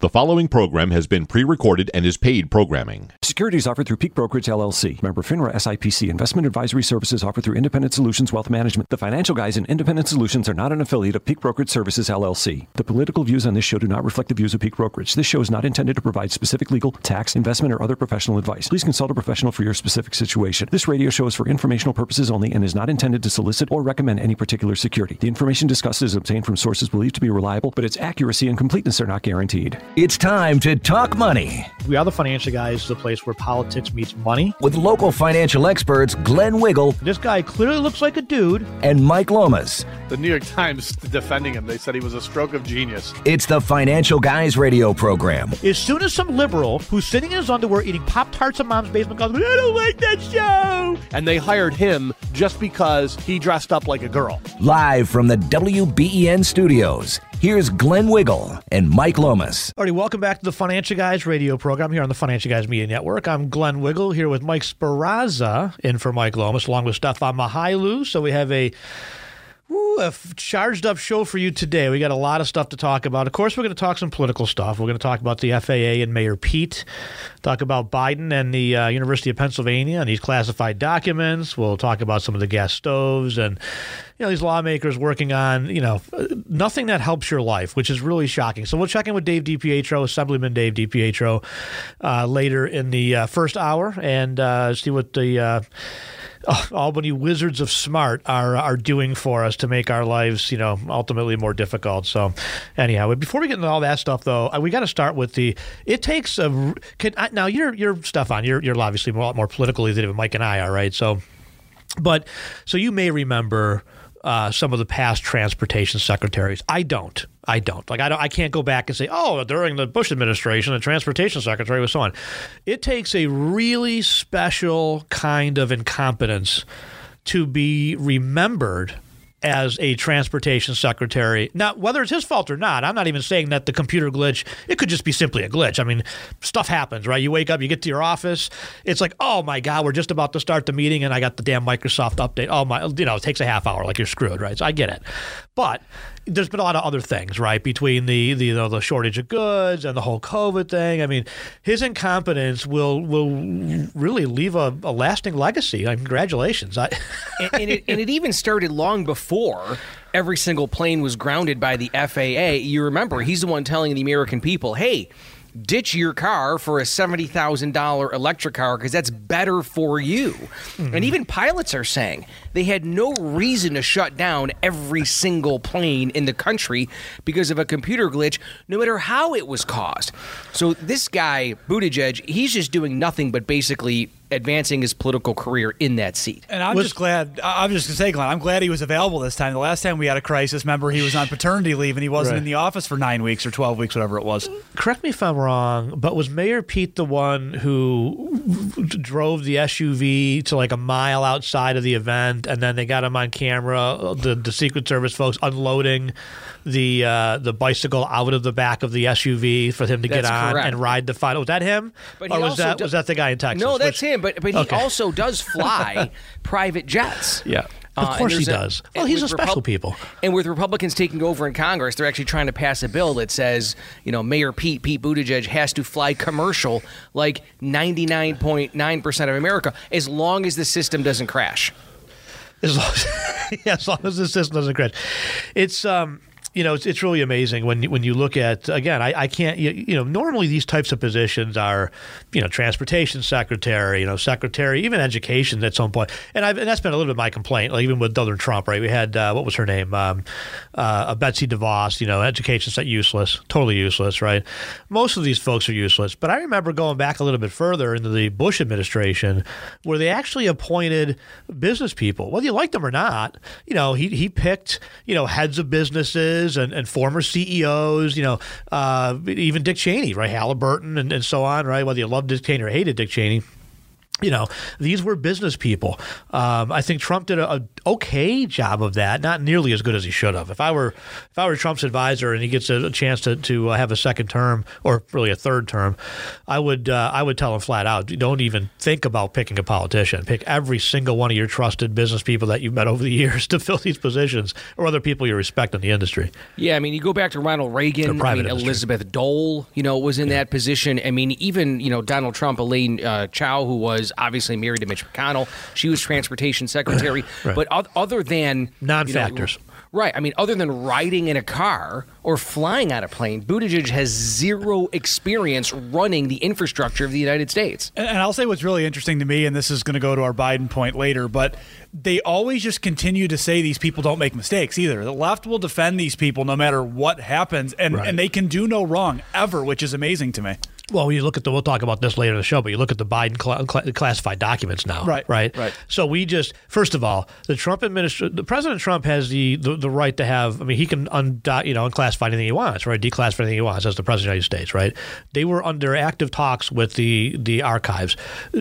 The following program has been pre-recorded and is paid programming. Securities offered through Peak Brokerage, LLC. Member FINRA SIPC. Investment advisory services offered through Independent Solutions Wealth Management. The Financial Guys and Independent Solutions are not an affiliate of Peak Brokerage Services, LLC. The political views on this show do not reflect the views of Peak Brokerage. This show is not intended to provide specific legal, tax, investment, or other professional advice. Please consult a professional for your specific situation. This radio show is for informational purposes only and is not intended to solicit or recommend any particular security. The information discussed is obtained from sources believed to be reliable, but its accuracy and completeness are not guaranteed. It's time to talk money. We are the Financial Guys, the place where politics meets money. With local financial experts Glenn Wiggle. This guy clearly looks like a dude. And Mike Lomas. The New York Times defending him. They said he was a stroke of genius. It's the Financial Guys radio program. As soon as some liberal who's sitting in his underwear eating Pop-Tarts in mom's basement goes, I don't like that show. And they hired him just because he dressed up like a girl. Live from the WBEN studios, here's Glenn Wiggle and Mike Lomas. Alrighty, welcome back to the Financial Guys radio program here on the Financial Guys Media Network. I'm Glenn Wiggle here with Mike Sparazza in for Mike Lomas, along with Stefan Mihailu. So we have a charged up show for you today. We got a lot of stuff to talk about. Of course, we're going to talk some political stuff. We're going to talk about the FAA and Mayor Pete, talk about Biden and the University of Pennsylvania and these classified documents. We'll talk about some of the gas stoves and these lawmakers working on nothing that helps your life, which is really shocking. So we'll check in with Dave DiPietro, Assemblyman Dave DiPietro, later in the first hour and see what the Albany Wizards of Smart are doing for us to make our lives, ultimately more difficult. So anyhow, before we get into all that stuff, though, we got to start with now you're Stefan, you're obviously a lot more politically than Mike and I are, right? So you may remember some of the past transportation secretaries. I don't. I can't go back and say, during the Bush administration, the transportation secretary was so on. It takes a really special kind of incompetence to be remembered as a transportation secretary. Now, whether it's his fault or not, I'm not even saying that the computer glitch, it could just be simply a glitch. I mean, stuff happens, right? You wake up, you get to your office, it's like, oh my God, we're just about to start the meeting and I got the damn Microsoft update. It takes a half hour, like you're screwed, right? So I get it. But there's been a lot of other things, right? Between the shortage of goods and the whole COVID thing. I mean, his incompetence will really leave a lasting legacy. Congratulations. And it even started long before every single plane was grounded by the FAA. You remember, he's the one telling the American people, hey, ditch your car for a $70,000 electric car because that's better for you. Mm-hmm. And even pilots are saying they had no reason to shut down every single plane in the country because of a computer glitch, no matter how it was caused. So this guy, Buttigieg, he's just doing nothing but basically advancing his political career in that seat. And I'm just going to say, Glenn, I'm glad he was available this time. The last time we had a crisis, remember, he was on paternity leave and he wasn't in the office for 9 weeks or 12 weeks, whatever it was. Correct me if I'm wrong, but was Mayor Pete the one who drove the SUV to like a mile outside of the event and then they got him on camera, the Secret Service folks unloading the bicycle out of the back of the SUV for him to get on correct. And ride the final? Was that him? But or was that the guy in Texas? No, that's him. But he also does fly private jets. Yeah. Of course he does. Well, he's a special people. And with Republicans taking over in Congress, they're actually trying to pass a bill that says, Mayor Pete Buttigieg has to fly commercial like 99.9% of America as long as the system doesn't crash. As long as the system doesn't crash. It's it's really amazing when you look at, again, I can't, normally these types of positions are, transportation secretary, secretary, even education at some point. And that's been a little bit my complaint, like even with Donald Trump, right? We had, what was her name? Betsy DeVos, education's useless, totally useless, right? Most of these folks are useless. But I remember going back a little bit further into the Bush administration where they actually appointed business people, whether you like them or not. He picked, heads of businesses and former CEOs, even Dick Cheney, right? Halliburton and so on, right? Whether you love Dick Cheney or hated Dick Cheney. These were business people. I think Trump did a okay job of that, not nearly as good as he should have. If I were Trump's advisor and he gets a chance to have a second term, or really a third term, I would tell him flat out, don't even think about picking a politician. Pick every single one of your trusted business people that you've met over the years to fill these positions, or other people you respect in the industry. Yeah, I mean, you go back to Ronald Reagan, Elizabeth Dole, was in that position. I mean, even, Donald Trump, Elaine Chao, who was obviously married to Mitch McConnell. She was transportation secretary. Right. But other than non-factors. Right. I mean, other than riding in a car or flying on a plane, Buttigieg has zero experience running the infrastructure of the United States. And I'll say what's really interesting to me, and this is going to go to our Biden point later, but they always just continue to say these people don't make mistakes either. The left will defend these people no matter what happens, and they can do no wrong ever, which is amazing to me. Well, you look at we'll talk about this later in the show, but you look at the Biden classified documents now, right? So first of all, the President Trump has the right to have. I mean, he can unclassify anything he wants, right? Declassify anything he wants as the President of the United States, right? They were under active talks with the archives.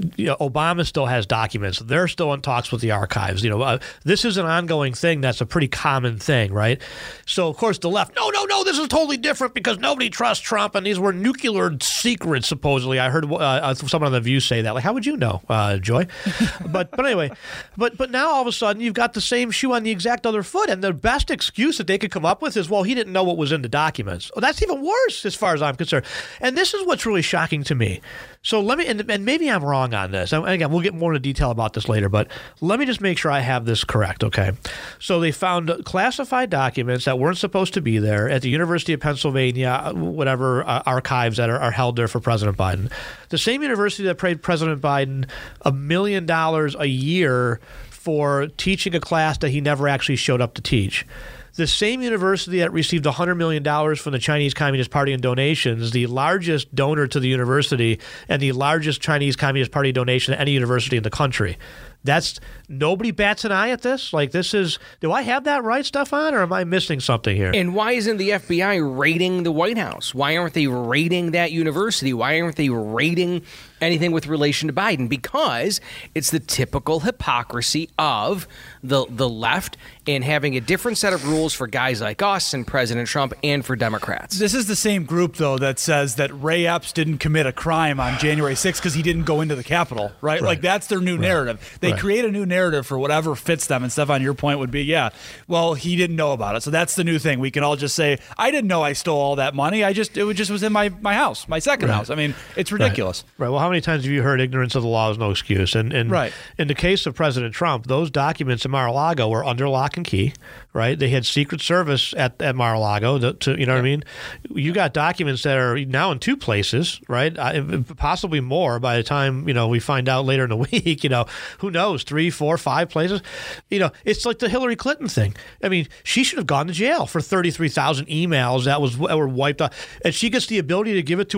Obama still has documents; they're still in talks with the archives. This is an ongoing thing. That's a pretty common thing, right? So of course the left, no, this is totally different because nobody trusts Trump, and these were nuclear secrets, supposedly. I heard someone on The View say that. Like, how would you know, Joy? But anyway, but now all of a sudden you've got the same shoe on the exact other foot, and the best excuse that they could come up with is, well, he didn't know what was in the documents. Oh, that's even worse as far as I'm concerned. And this is what's really shocking to me. So let me, and maybe I'm wrong on this. And again, we'll get more into detail about this later, but let me just make sure I have this correct, okay? So they found classified documents that weren't supposed to be there at the University of Pennsylvania, whatever archives that are held there for President Biden. The same university that paid President Biden $1 million a year for teaching a class that he never actually showed up to teach. The same university that received $100 million from the Chinese Communist Party in donations, the largest donor to the university and the largest Chinese Communist Party donation to any university in the country. That's nobody bats an eye at this. Like, this is, do I have that right, Stefan, or am I missing something here? And why isn't the FBI raiding the White House? Why aren't they raiding that university? Why aren't they raiding anything with relation to Biden? Because it's the typical hypocrisy of the left and having a different set of rules for guys like us and President Trump and for Democrats. This is the same group, though, that says that Ray Epps didn't commit a crime on January 6th because he didn't go into the Capitol, right? Like, that's their new narrative. They create a new narrative for whatever fits them. And Stefan, your point would be, well, he didn't know about it. So that's the new thing. We can all just say, I didn't know I stole all that money. It just was in my house, my second house. I mean, it's ridiculous. Right. Well, how many times have you heard ignorance of the law is no excuse? And in the case of President Trump, those documents in Mar-a-Lago were under lock and key, right? They had Secret Service at Mar-a-Lago to you know what I mean? You got documents that are now in 2 places, right? Possibly more by the time, we find out later in the week, who knows, 3, 4, 5 places. It's like the Hillary Clinton thing. I mean, she should have gone to jail for 33,000 emails that were wiped out, and she gets the ability to give it to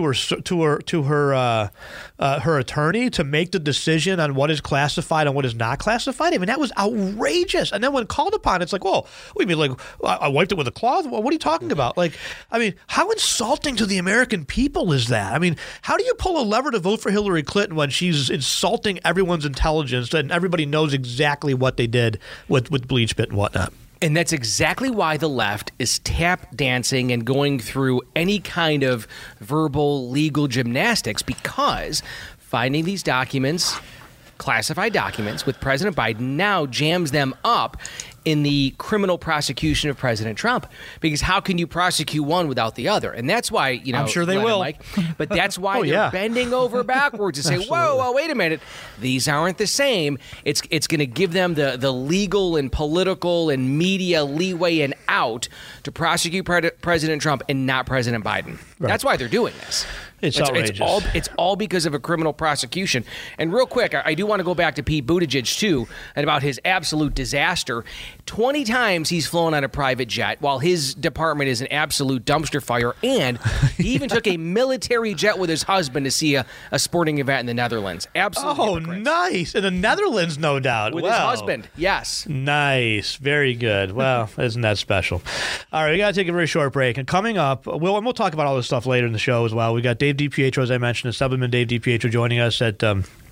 her attorney to make the decision on what is classified and what is not classified. I mean, that was outrageous. And then when called upon, it's like, whoa, what do you mean, like, I wiped it with a cloth? What are you talking about? Like, I mean, how insulting to the American people is that? I mean, how do you pull a lever to vote for Hillary Clinton when she's insulting everyone's intelligence and everybody knows exactly what they did with BleachBit and whatnot? And that's exactly why the left is tap dancing and going through any kind of verbal legal gymnastics, because finding these documents, classified documents with President Biden, now jams them up in the criminal prosecution of President Trump. Because how can you prosecute one without the other? And that's why, I'm sure they Glenn will. Mike, but that's why they're bending over backwards to say, whoa, wait a minute. These aren't the same. It's going to give them the legal and political and media leeway and out to prosecute President Trump and not President Biden. Right. That's why they're doing this. It's outrageous. It's all because of a criminal prosecution. And real quick, I do want to go back to Pete Buttigieg, too, and about his absolute disaster. 20 times he's flown on a private jet while his department is an absolute dumpster fire. And he even took a military jet with his husband to see a sporting event in the Netherlands. Absolutely. Oh, nice. In the Netherlands, no doubt. With his husband, yes. Nice. Very good. Well, isn't that special? All right, we got to take a very short break. And coming up, we'll talk about all this stuff later in the show as well. We got Dave DiPietro, as I mentioned, Assemblyman Dave DiPietro joining us at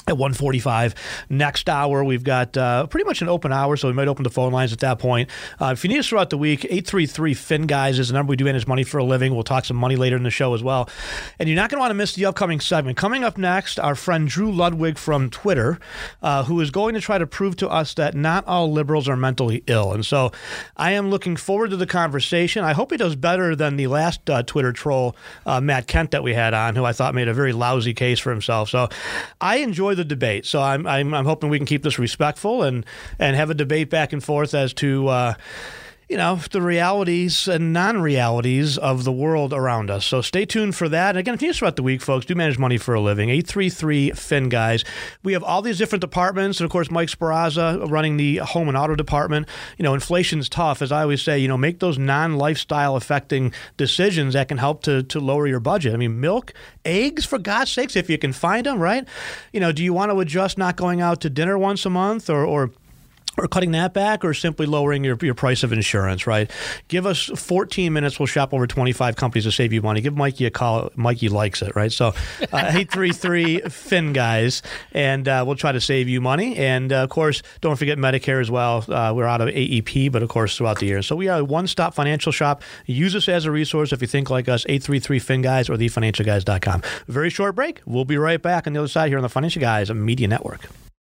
at 1:45. Next hour, we've got pretty much an open hour, so we might open the phone lines at that point. If you need us throughout the week, 833-FIN-GUYS is the number. We do manage money for a living. We'll talk some money later in the show as well. And you're not going to want to miss the upcoming segment. Coming up next, our friend Drew Ludwig from Twitter, who is going to try to prove to us that not all liberals are mentally ill. And so I am looking forward to the conversation. I hope he does better than the last Twitter troll, Matt Kent, that we had on, who I thought made a very lousy case for himself. So I enjoy the debate. So I'm hoping we can keep this respectful and have a debate back and forth as to the realities and non-realities of the world around us. So stay tuned for that. And again, if you throughout the week, folks, do manage money for a living. 833-FIN-GUYS. We have all these different departments. And, of course, Mike Sparazza running the home and auto department. Inflation's tough. As I always say, make those non-lifestyle affecting decisions that can help to lower your budget. I mean, milk, eggs, for God's sakes, if you can find them, right? Do you want to adjust not going out to dinner once a month or cutting that back, or simply lowering your price of insurance, right? Give us 14 minutes. We'll shop over 25 companies to save you money. Give Mikey a call. Mikey likes it, right? So 833-FIN-GUYS, and we'll try to save you money. And, of course, don't forget Medicare as well. We're out of AEP, but, of course, throughout the year. So we are a one-stop financial shop. Use us as a resource if you think like us, 833-FIN-GUYS or thefinancialguys.com. Very short break. We'll be right back on the other side here on the Financial Guys Media Network.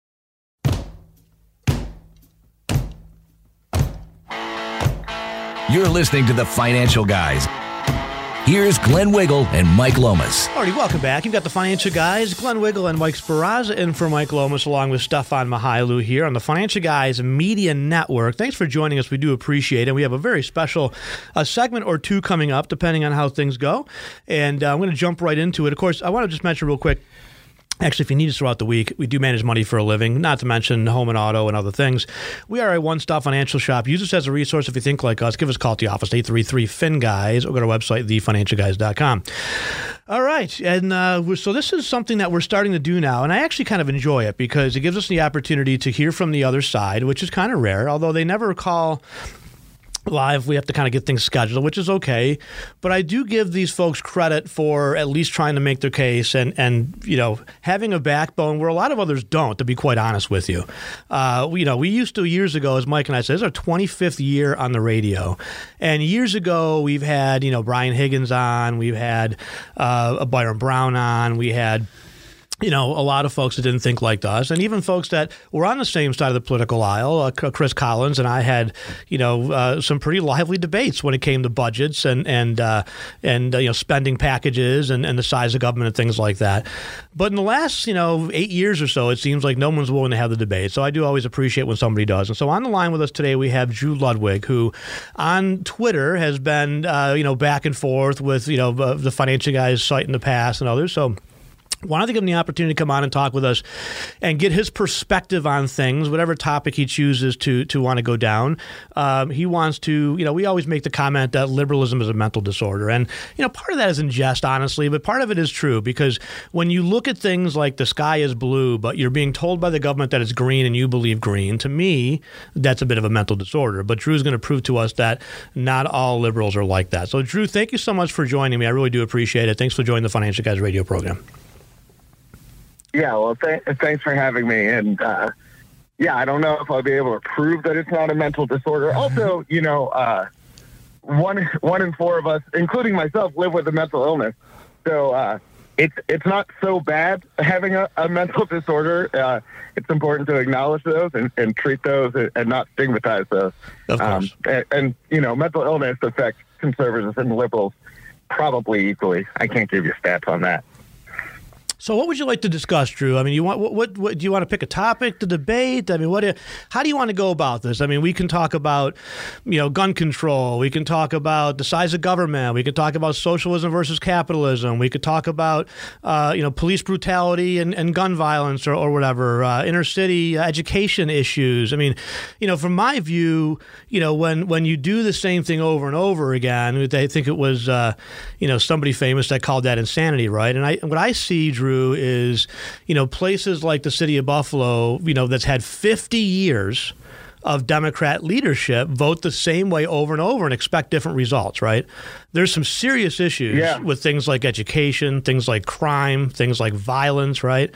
You're listening to The Financial Guys. Here's Glenn Wiggle and Mike Lomas. Alrighty, welcome back. You've got The Financial Guys, Glenn Wiggle and Mike Sparazza in for Mike Lomas, along with Stefan Mihailu here on the Financial Guys Media Network. Thanks for joining us. We do appreciate it. We have a very special segment or two coming up, depending on how things go. And I'm going to jump right into it. Of course, I want to just mention real quick, actually, if you need us throughout the week, we do manage money for a living, not to mention home and auto and other things. We are a one-stop financial shop. Use us as a resource if you think like us. Give us a call at the office, 833-FIN-GUYS, or go to our website, thefinancialguys.com. All right, and so this is something that we're starting to do now, and I actually kind of enjoy it because it gives us the opportunity to hear from the other side, which is kind of rare, although they never call live. We have to kind of get things scheduled, which is okay. But I do give these folks credit for at least trying to make their case and having a backbone where a lot of others don't, to be quite honest with you. We used to, years ago, as Mike and I said, this is our 25th year on the radio. And years ago, we've had, Brian Higgins on. We've had Byron Brown on. We had a lot of folks that didn't think like us, and even folks that were on the same side of the political aisle. Chris Collins and I had, some pretty lively debates when it came to budgets and spending packages and the size of government and things like that. But in the last, 8 years or so, it seems like no one's willing to have the debate. So I do always appreciate when somebody does. And so on the line with us today, we have Drew Ludwig, who on Twitter has been, back and forth with, the Financial Guys site in the past and others. So wanted to give him the opportunity to come on and talk with us and get his perspective on things, whatever topic he chooses to want to go down. He wants to, we always make the comment that liberalism is a mental disorder. And, part of that is in jest, honestly, but part of it is true because when you look at things like the sky is blue, but you're being told by the government that it's green and you believe green, to me, that's a bit of a mental disorder. But Drew's going to prove to us that not all liberals are like that. So, Drew, thank you so much for joining me. I really do appreciate it. Thanks for joining the Financial Guys radio program. Yeah, well, thanks for having me. And, I don't know if I'll be able to prove that it's not a mental disorder. Also, one in four of us, including myself, live with a mental illness. So it's not so bad having a mental disorder. It's important to acknowledge those and treat those and not stigmatize those. Of course. And mental illness affects conservatives and liberals probably equally. I can't give you stats on that. So what would you like to discuss, Drew? I mean, what do you want to pick a topic to debate? I mean, how do you want to go about this? I mean, we can talk about, gun control. We can talk about the size of government. We can talk about socialism versus capitalism. We could talk about, police brutality and gun violence or whatever, inner city education issues. I mean, from my view, when you do the same thing over and over again, I think it was, somebody famous that called that insanity, right? And what I see, Drew, is, places like the city of Buffalo, that's had 50 years of Democrat leadership vote the same way over and over and expect different results, right? There's some serious issues with things like education, things like crime, things like violence, right?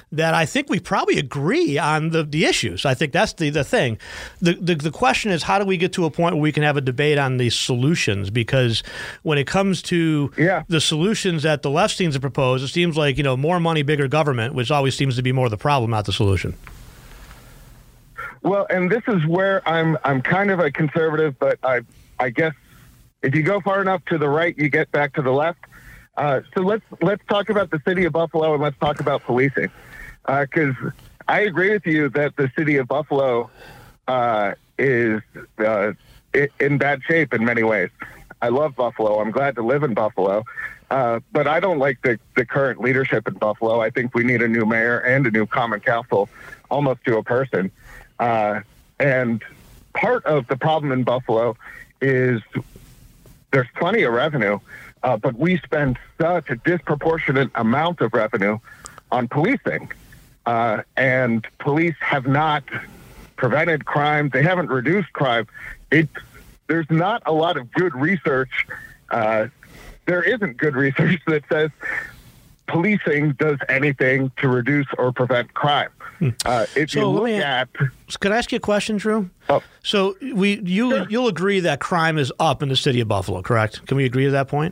that I think we probably agree on the issues. I think that's the thing. The question is, how do we get to a point where we can have a debate on the solutions? Because when it comes to the solutions that the left seems to propose, it seems like, more money, bigger government, which always seems to be more the problem, not the solution. Well, and this is where I'm kind of a conservative, but I guess if you go far enough to the right, you get back to the left. So let's talk about the city of Buffalo, and let's talk about policing, because I agree with you that the city of Buffalo is in bad shape in many ways. I love Buffalo. I'm glad to live in Buffalo, but I don't like the current leadership in Buffalo. I think we need a new mayor and a new common council, almost to a person. And part of the problem in Buffalo is there's plenty of revenue, but we spend such a disproportionate amount of revenue on policing. And police have not prevented crime. They haven't reduced crime. There's not a lot of good research. There isn't good research that says policing does anything to reduce or prevent crime. If you look at... Can I ask you a question, Drew? Oh. So you'll agree that crime is up in the city of Buffalo, correct? Can we agree to that point?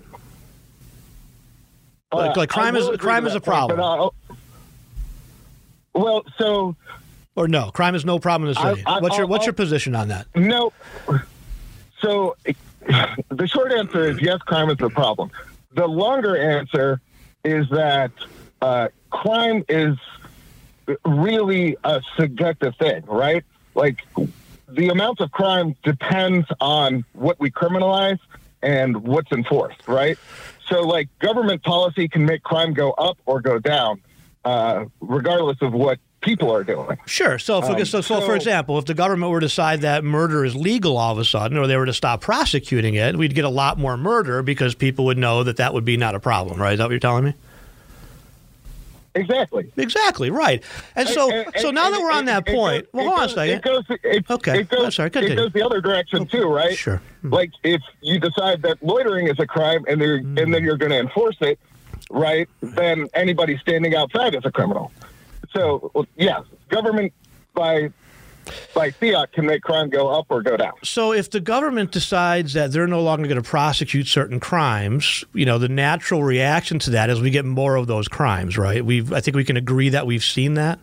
Like crime is a problem. Well, so... Or no, crime is no problem in the city. What's your position on that? No. So the short answer is yes, crime is a problem. The longer answer is that crime is really a subjective thing, right? Like, the amount of crime depends on what we criminalize and what's enforced, right? So, like, government policy can make crime go up or go down, regardless of what people are doing. Sure. So, for example, if the government were to decide that murder is legal all of a sudden, or they were to stop prosecuting it, we'd get a lot more murder because people would know that would be not a problem, right? Is that what you're telling me? Exactly, right. And so now that we're on that point, hold on a second. It goes the other direction too, right? Sure. Like, if you decide that loitering is a crime and then you're going to enforce it, right, then anybody standing outside is a criminal. So, yeah, government by fiat can make crime go up or go down. So if the government decides that they're no longer going to prosecute certain crimes, the natural reaction to that is we get more of those crimes, right? I think we can agree that we've seen that.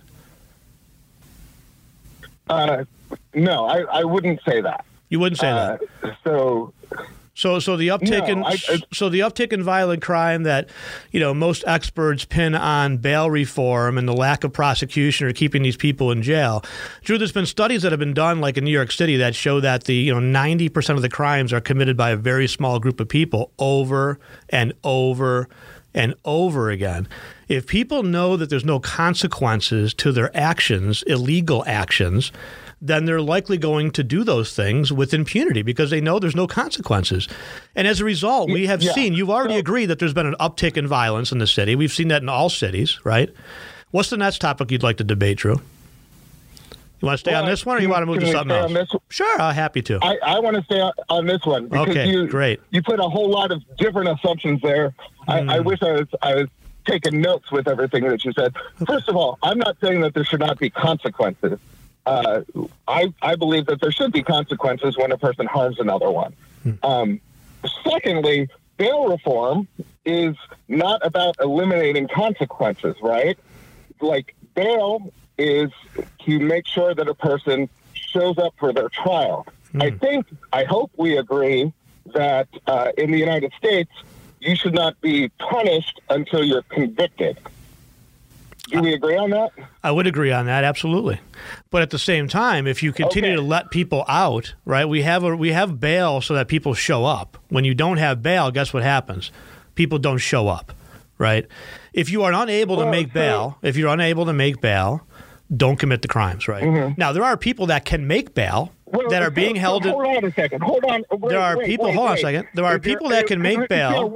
No, I wouldn't say that. You wouldn't say that. So the uptick in violent crime that most experts pin on bail reform and the lack of prosecution or keeping these people in jail. Drew, there's been studies that have been done, like in New York City, that show that the 90% of the crimes are committed by a very small group of people over and over and over again. If people know that there's no consequences to their actions, illegal actions, then they're likely going to do those things with impunity because they know there's no consequences. And as a result, we have seen, you've already agreed that there's been an uptick in violence in the city. We've seen that in all cities, right? What's the next topic you'd like to debate, Drew? You want to stay on this one, or you want to move to something else? Sure, I'm happy to. I want to stay on this one. Because great. You put a whole lot of different assumptions there. I wish I was taking notes with everything that you said. First of all, I'm not saying that there should not be consequences. I believe that there should be consequences when a person harms another one. Secondly, bail reform is not about eliminating consequences, right? Like, bail is to make sure that a person shows up for their trial. I hope we agree that in the United States, you should not be punished until you're convicted. Do we agree on that? I would agree on that, absolutely. But at the same time, if you continue to let people out, right? We have bail so that people show up. When you don't have bail, guess what happens? People don't show up, right? If you are unable to make bail, don't commit the crimes, right? Mm-hmm. Now, there are people that can make bail that are being held. Hold on a second. Hold on. There are people. Hold on a second. There are people that can make bail.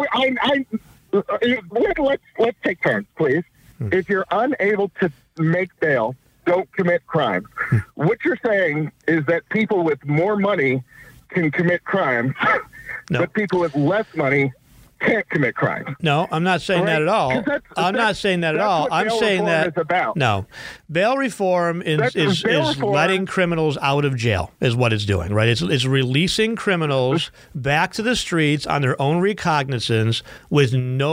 Let's take turns, please. If you're unable to make bail, don't commit crimes. What you're saying is that people with more money can commit crimes, but people with less money can't commit crime. No, I'm not saying that at all. I'm not saying that at all. I'm saying that no, bail reform is letting criminals out of jail is what it's doing, right? It's releasing criminals back to the streets on their own recognizance with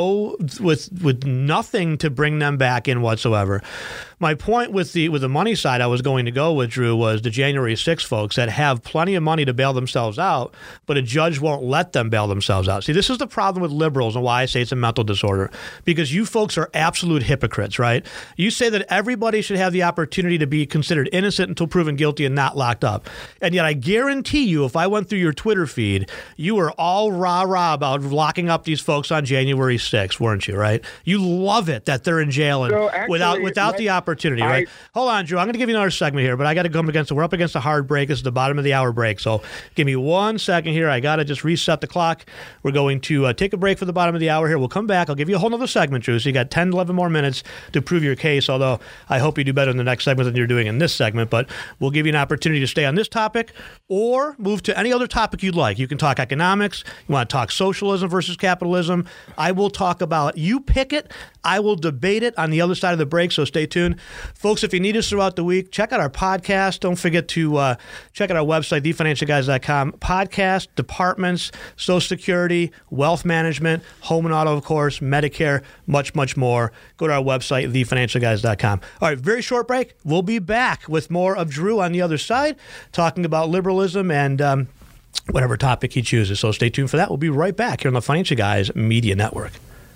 nothing to bring them back in whatsoever. My point with the money side I was going to go with, Drew, was the January 6 folks that have plenty of money to bail themselves out, but a judge won't let them bail themselves out. See, this is the problem with liberals and why I say it's a mental disorder, because you folks are absolute hypocrites, right? You say that everybody should have the opportunity to be considered innocent until proven guilty and not locked up. And yet I guarantee you, if I went through your Twitter feed, you were all rah-rah about locking up these folks on January 6th, weren't you, right? You love it that they're in jail and without the opportunity, right? Hold on, Drew. I'm going to give you another segment here, but I got to come against it. We're up against a hard break. This is the bottom of the hour break. So give me 1 second here. I got to just reset the clock. We're going to take a break for the bottom of the hour here. We'll come back. I'll give you a whole nother segment, Drew. So you got 10, 11 more minutes to prove your case, although I hope you do better in the next segment than you're doing in this segment. But we'll give you an opportunity to stay on this topic or move to any other topic you'd like. You can talk economics. You want to talk socialism versus capitalism. I will talk about, you pick it. I will debate it on the other side of the break, so stay tuned. Folks, if you need us throughout the week, check out our podcast. Don't forget to check out our website, thefinancialguys.com. Podcast, departments, Social Security, wealth management, home and auto, of course, Medicare, much, much more. Go to our website, thefinancialguys.com. All right, very short break. We'll be back with more of Drew on the other side, talking about liberalism and whatever topic he chooses. So stay tuned for that. We'll be right back here on the Financial Guys Media Network.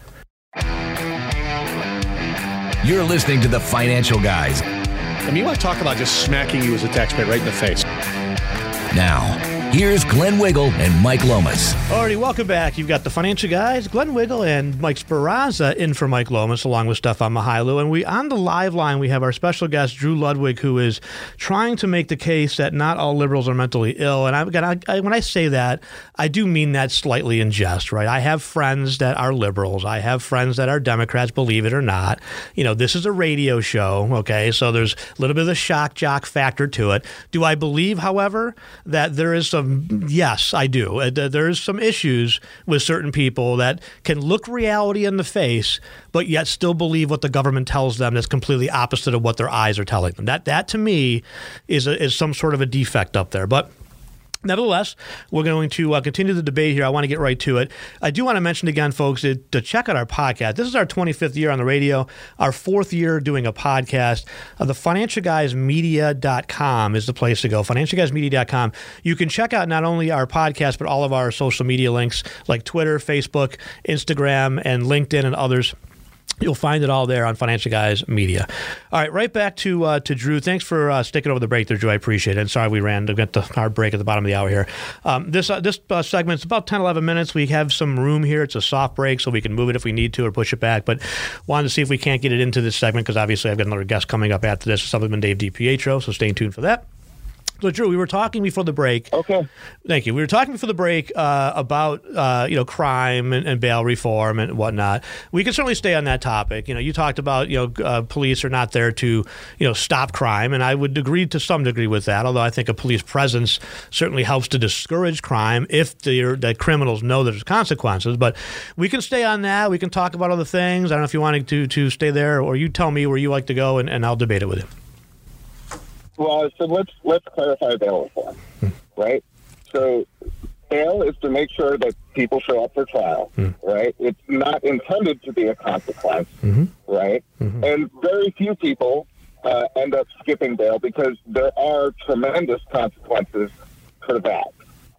You're listening to The Financial Guys. I mean, you want to talk about just smacking you as a taxpayer right in the face. Now, here's Glenn Wiggle and Mike Lomas. Alrighty, welcome back. You've got the Financial Guys, Glenn Wiggle and Mike Speranza in for Mike Lomas, along with Stefan Mihailu. And on the live line, we have our special guest, Drew Ludwig, who is trying to make the case that not all liberals are mentally ill. And when I say that, I do mean that slightly in jest, right? I have friends that are liberals. I have friends that are Democrats, believe it or not. You know, this is a radio show, okay? So there's a little bit of the shock jock factor to it. Do I believe, however, that there is some, yes, I do. There's some issues with certain people that can look reality in the face, but yet still believe what the government tells them that's completely opposite of what their eyes are telling them. That to me is some sort of a defect up there. But nevertheless, we're going to continue the debate here. I want to get right to it. I do want to mention again, folks, to check out our podcast. This is our 25th year on the radio, our 4th year doing a podcast. The FinancialGuysMedia.com is the place to go, FinancialGuysMedia.com. You can check out not only our podcast, but all of our social media links like Twitter, Facebook, Instagram, and LinkedIn and others. You'll find it all there on Financial Guys Media. All right, right back to Drew. Thanks for sticking over the break there, Drew. I appreciate it. And sorry we ran to get the hard break at the bottom of the hour here. This segment's about 10, 11 minutes. We have some room here. It's a soft break, so we can move it if we need to or push it back. But wanted to see if we can't get it into this segment because obviously I've got another guest coming up after this, Suppleman Dave DiPietro, so stay tuned for that. So, Drew, we were talking before the break. Okay. Thank you. We were talking before the break about crime and bail reform and whatnot. We can certainly stay on that topic. You talked about police are not there to stop crime, and I would agree to some degree with that. Although I think a police presence certainly helps to discourage crime if the criminals know there's consequences. But we can stay on that. We can talk about other things. I don't know if you wanted to stay there, or you tell me where you like to go, and I'll debate it with you. Well, so let's clarify bail reform, right? So bail is to make sure that people show up for trial, right? It's not intended to be a consequence, right? And very few people end up skipping bail because there are tremendous consequences for that.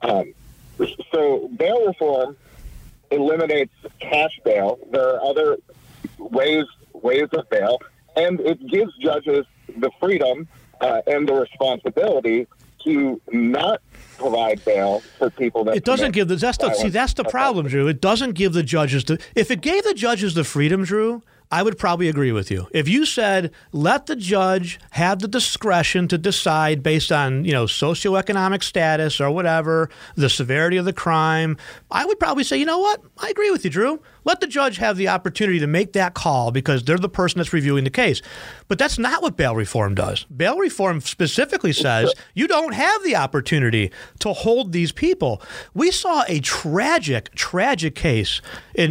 So bail reform eliminates cash bail. There are other ways of bail, and it gives judges the freedom and the responsibility to not provide bail for people that it doesn't give that's the problem, Drew. It doesn't give the judges if it gave the judges the freedom, Drew, I would probably agree with you. If you said, let the judge have the discretion to decide based on, socioeconomic status or whatever, the severity of the crime, I would probably say, you know what? I agree with you, Drew. Let the judge have the opportunity to make that call because they're the person that's reviewing the case. But that's not what bail reform does. Bail reform specifically says you don't have the opportunity to hold these people. We saw a tragic case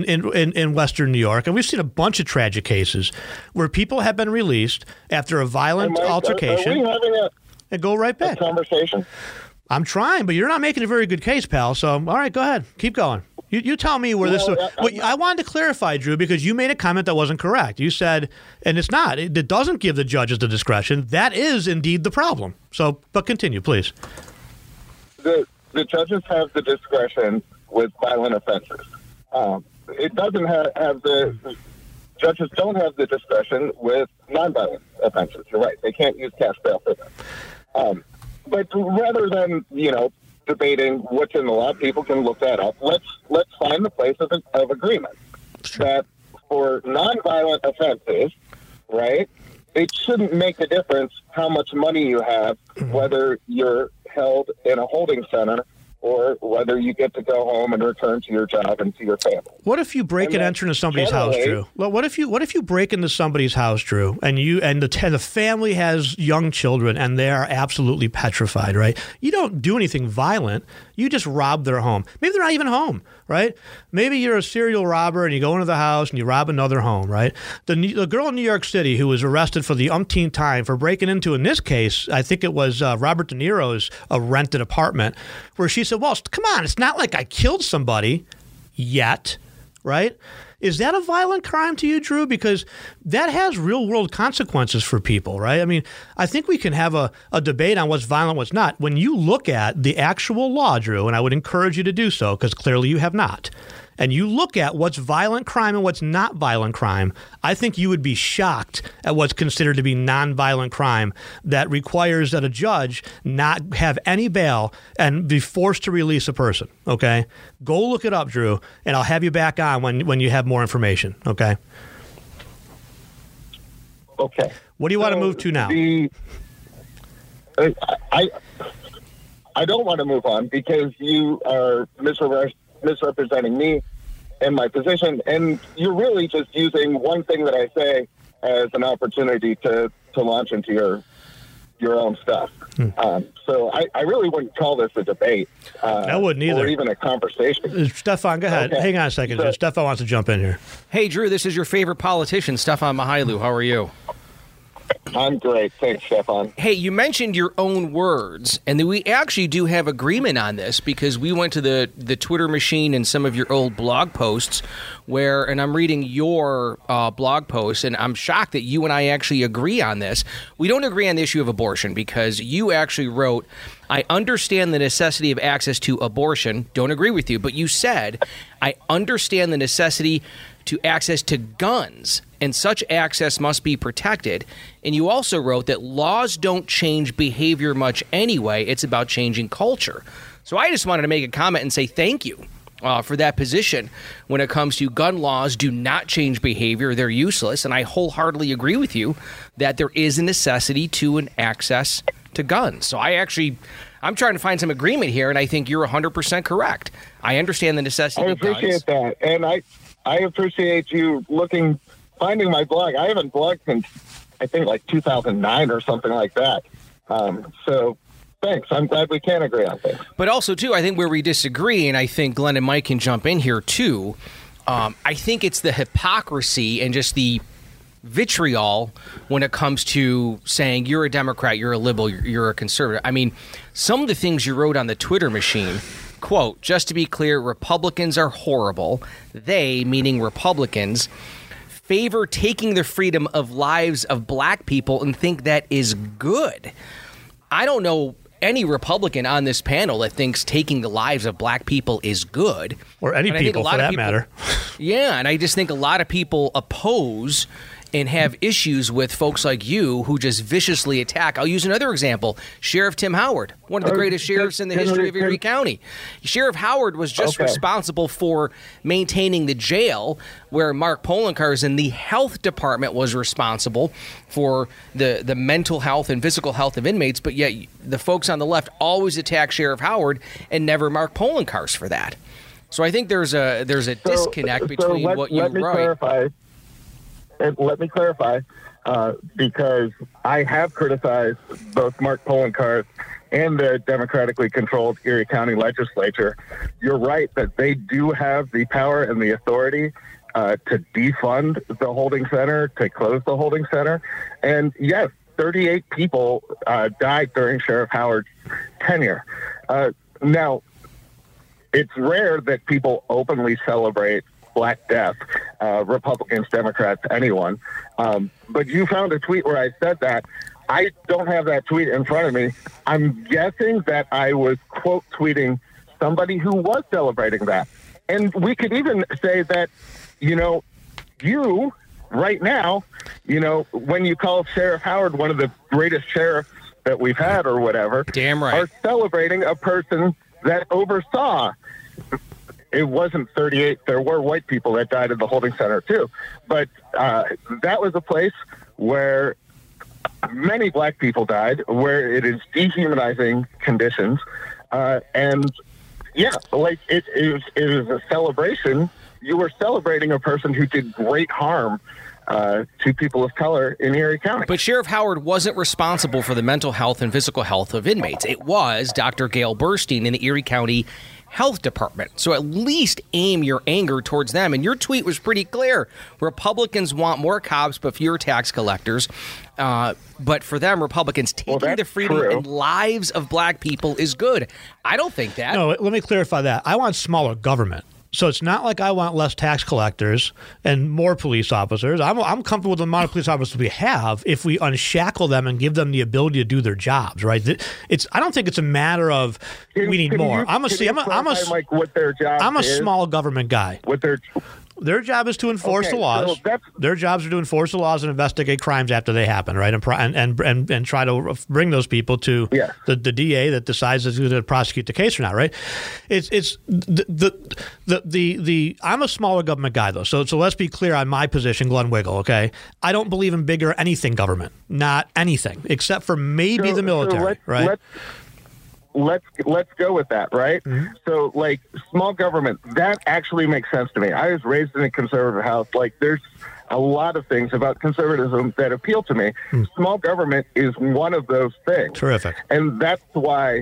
in Western New York, and we've seen a bunch of tragic cases where people have been released after a violent altercation. Are we having and go right back. Conversation? I'm trying, but you're not making a very good case, pal. So, all right, go ahead. Keep going. You tell me where this. I wanted to clarify, Drew, because you made a comment that wasn't correct. You said, and it's not. It doesn't give the judges the discretion. That is indeed the problem. So, but continue, please. The judges have the discretion with violent offenses. It doesn't have the judges don't have the discretion with nonviolent offenses. You're right. They can't use cash bail for them. But rather than debating what's in the law, people can look that up. Let's find the place of agreement. Sure. That for nonviolent offenses, right, it shouldn't make a difference how much money you have, whether you're held in a holding center or whether you get to go home and return to your job and to your family. What if you break and enter into somebody's house, Drew? Well, what if you break into somebody's house, Drew, and the family has young children and they are absolutely petrified, right? You don't do anything violent. You just rob their home. Maybe they're not even home, right? Maybe you're a serial robber and you go into the house and you rob another home, right? The girl in New York City who was arrested for the umpteenth time for breaking into, in this case, I think it was Robert De Niro's rented apartment, where she said, well, come on, it's not like I killed somebody yet, right? Is that a violent crime to you, Drew? Because that has real-world consequences for people, right? I mean, I think we can have a debate on what's violent, what's not. When you look at the actual law, Drew, and I would encourage you to do so because clearly you have not, and you look at what's violent crime and what's not violent crime, I think you would be shocked at what's considered to be nonviolent crime that requires that a judge not have any bail and be forced to release a person, okay? Go look it up, Drew, and I'll have you back on when you have more information, okay? Okay. What do you want to move to now? I don't want to move on because you are misrepresenting me and my position, and you're really just using one thing that I say as an opportunity to launch into your own stuff. So I really wouldn't call this a debate. I wouldn't either. Or even a conversation. Stefan, go ahead. Okay. Hang on a second. Stefan wants to jump in here. Hey, Drew, this is your favorite politician, Stefan Mihailu. How are you? I'm great. Thanks, Stefan. Hey, you mentioned your own words, and we actually do have agreement on this because we went to the Twitter machine and some of your old blog posts and I'm reading your blog posts, and I'm shocked that you and I actually agree on this. We don't agree on the issue of abortion because you actually wrote, I understand the necessity of access to abortion. Don't agree with you, but you said, I understand the necessity to access to guns, and such access must be protected. And you also wrote that laws don't change behavior much anyway. It's about changing culture. So I just wanted to make a comment and say thank you for that position. When it comes to gun laws, do not change behavior. They're useless. And I wholeheartedly agree with you that there is a necessity to an access to guns. So I'm trying to find some agreement here, and I think you're 100% correct. I understand the necessity of guns. I appreciate that. And I appreciate you finding my blog. I haven't blogged since, I think, like 2009 or something like that. So thanks. I'm glad we can agree on things. But also, too, I think where we disagree, and I think Glenn and Mike can jump in here, too, I think it's the hypocrisy and just the vitriol when it comes to saying you're a Democrat, you're a liberal, you're a conservative. I mean, some of the things you wrote on the Twitter machine, quote, just to be clear, Republicans are horrible. They, meaning Republicans, favor taking the freedom of lives of black people and think that is good. I don't know any Republican on this panel that thinks taking the lives of black people is good. Or any people, for that matter. Yeah, and I just think a lot of people oppose and have issues with folks like you who just viciously attack. I'll use another example. Sheriff Tim Howard, one of the greatest sheriffs in the history of Erie County. Sheriff Howard was just responsible for maintaining the jail, where Mark Poloncarz in the health department was responsible for the mental health and physical health of inmates, but yet the folks on the left always attack Sheriff Howard and never Mark Poloncarz for that. So I think there's a disconnect between what you write. Let me clarify, because I have criticized both Mark Poloncarz and the democratically controlled Erie County legislature. You're right that they do have the power and the authority to defund the holding center, to close the holding center. And yes, 38 people died during Sheriff Howard's tenure. Now, it's rare that people openly celebrate Black Death, Republicans, Democrats, anyone. But you found a tweet where I said that. I don't have that tweet in front of me. I'm guessing that I was quote tweeting somebody who was celebrating that. And we could even say that, you right now, when you call Sheriff Howard one of the greatest sheriffs that we've had or whatever, damn right, are celebrating a person that oversaw. It wasn't 38. There were white people that died at the holding center too. But that was a place where many black people died, where it is dehumanizing conditions. And yeah, like it was a celebration. You were celebrating a person who did great harm to people of color in Erie County. But Sheriff Howard wasn't responsible for the mental health and physical health of inmates. It was Dr. Gail Burstein in the Erie County Health Department. So at least aim your anger towards them. And your tweet was pretty clear. Republicans want more cops but fewer tax collectors. But for them, Republicans taking the freedom and lives of black people is good. I don't think that. No, let me clarify that. I want smaller government. So it's not like I want less tax collectors and more police officers. I'm comfortable with the amount of police officers we have if we unshackle them and give them the ability to do their jobs, right? I don't think it's a matter of we need more. I'm a small government guy. Their job is to enforce the laws. So their jobs are to enforce the laws and investigate crimes after they happen, right? And try to bring those people to the DA that decides who's going to prosecute the case or not, right? It's I'm a smaller government guy though, so let's be clear on my position, Glenn Wiggle. Okay, I don't believe in bigger anything not anything except for maybe the military, right? Let's go with that, right? Mm-hmm. So, like, small government, that actually makes sense to me. I was raised in a conservative house. Like, there's a lot of things about conservatism that appeal to me. Small government is one of those things. Terrific. And that's why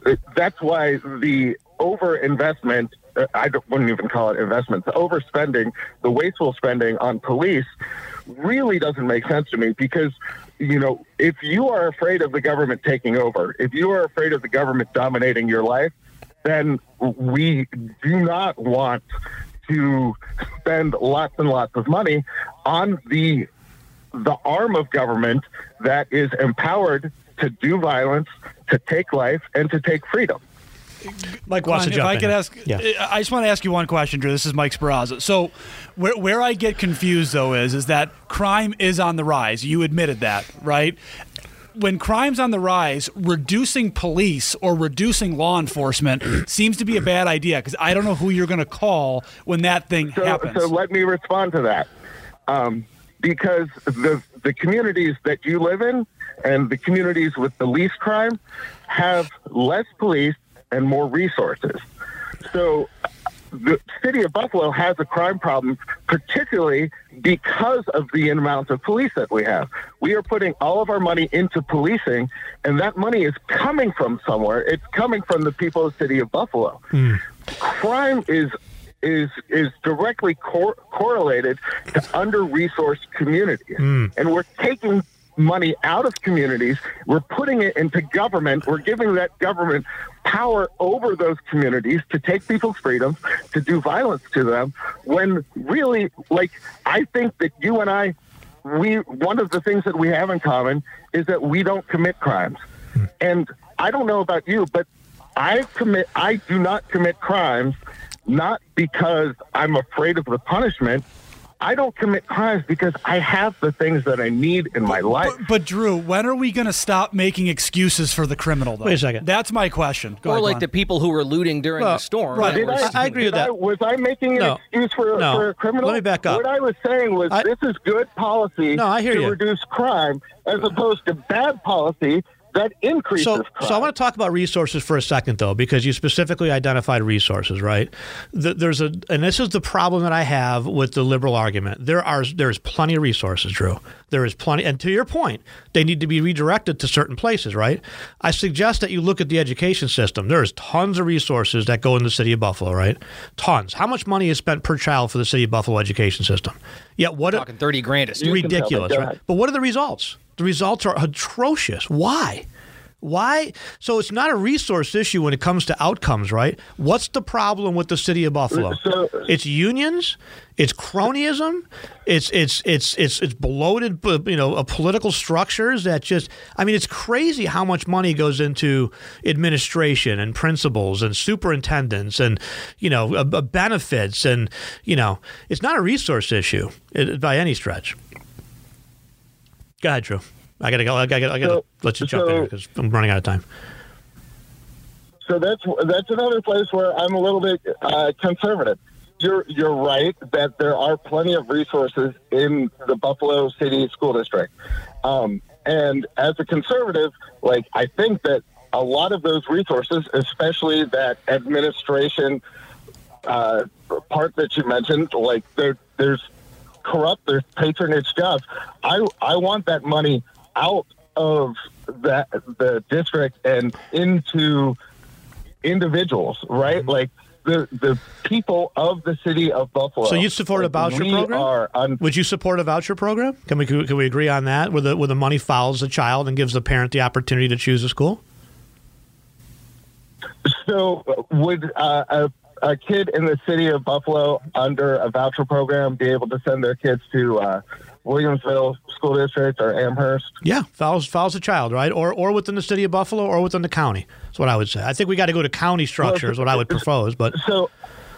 the overinvestment, wouldn't even call it investment, the overspending, the wasteful spending on police really doesn't make sense to me because, if you are afraid of the government taking over, if you are afraid of the government dominating your life, then we do not want to spend lots and lots of money on the arm of government that is empowered to do violence, to take life, and to take freedom. Mike wants to jump in. If I could ask, I just want to ask you one question, Drew. This is Mike Sperrazza. So where I get confused, though, is that crime is on the rise. You admitted that, right? When crime's on the rise, reducing police or reducing law enforcement seems to be a bad idea because I don't know who you're going to call when that thing happens. So let me respond to that. Because the communities that you live in and the communities with the least crime have less police and more resources. So the city of Buffalo has a crime problem, particularly because of the amount of police that we have. We are putting all of our money into policing, and that money is coming from somewhere. It's coming from the people of the city of Buffalo. Crime is directly correlated to under-resourced communities. And we're taking money out of communities, we're putting it into government, we're giving that government power over those communities to take people's freedoms, to do violence to them, when really, like, I think that you and I, one of the things that we have in common is that we don't commit crimes. And I don't know about you, but I do not commit crimes, not because I'm afraid of the punishment, I don't commit crimes because I have the things that I need in my life. But Drew, when are we going to stop making excuses for the criminal, though? Wait a second. That's my question. Go or ahead, like Glenn. the people who were looting during the storm. right. that were I agree with that. Was I making an excuse for a criminal? Let me back up. What I was saying was this is good policy to reduce crime as opposed to bad policy that increases crime. So I want to talk about resources for a second, though, because you specifically identified resources, right? And this is the problem that I have with the liberal argument. There's plenty of resources, Drew. There is plenty, and to your point, they need to be redirected to certain places, right? I suggest that you look at the education system. There's tons of resources that go in the city of Buffalo, right? Tons. How much money is spent per child for the city of Buffalo education system? Yet what? Talking $30,000 a student. Ridiculous, right? But what are the results? The results are atrocious. Why? So it's not a resource issue when it comes to outcomes, right? What's the problem with the city of Buffalo? It's unions, it's cronyism, it's bloated, political structures that just. I mean, it's crazy how much money goes into administration and principals and superintendents and benefits and it's not a resource issue by any stretch. Go ahead, Drew. I gotta go. I gotta let you jump in here because I'm running out of time. So that's another place where I'm a little bit conservative. You're right that there are plenty of resources in the Buffalo City School District, and as a conservative, I think that a lot of those resources, especially that administration part that you mentioned, there's corrupt, there's patronage jobs. I want that money out of the district and into individuals, right? Like the people of the city of Buffalo. So you support a voucher program? Would you support a voucher program? Can we agree on that? Where the money follows the child and gives the parent the opportunity to choose a school? So would a kid in the city of Buffalo under a voucher program be able to send their kids to Williamsville School District or Amherst? Yeah, follows the child, right? Or within the city of Buffalo or within the county. That's what I would say. I think we got to go to county structure is what I would propose. But so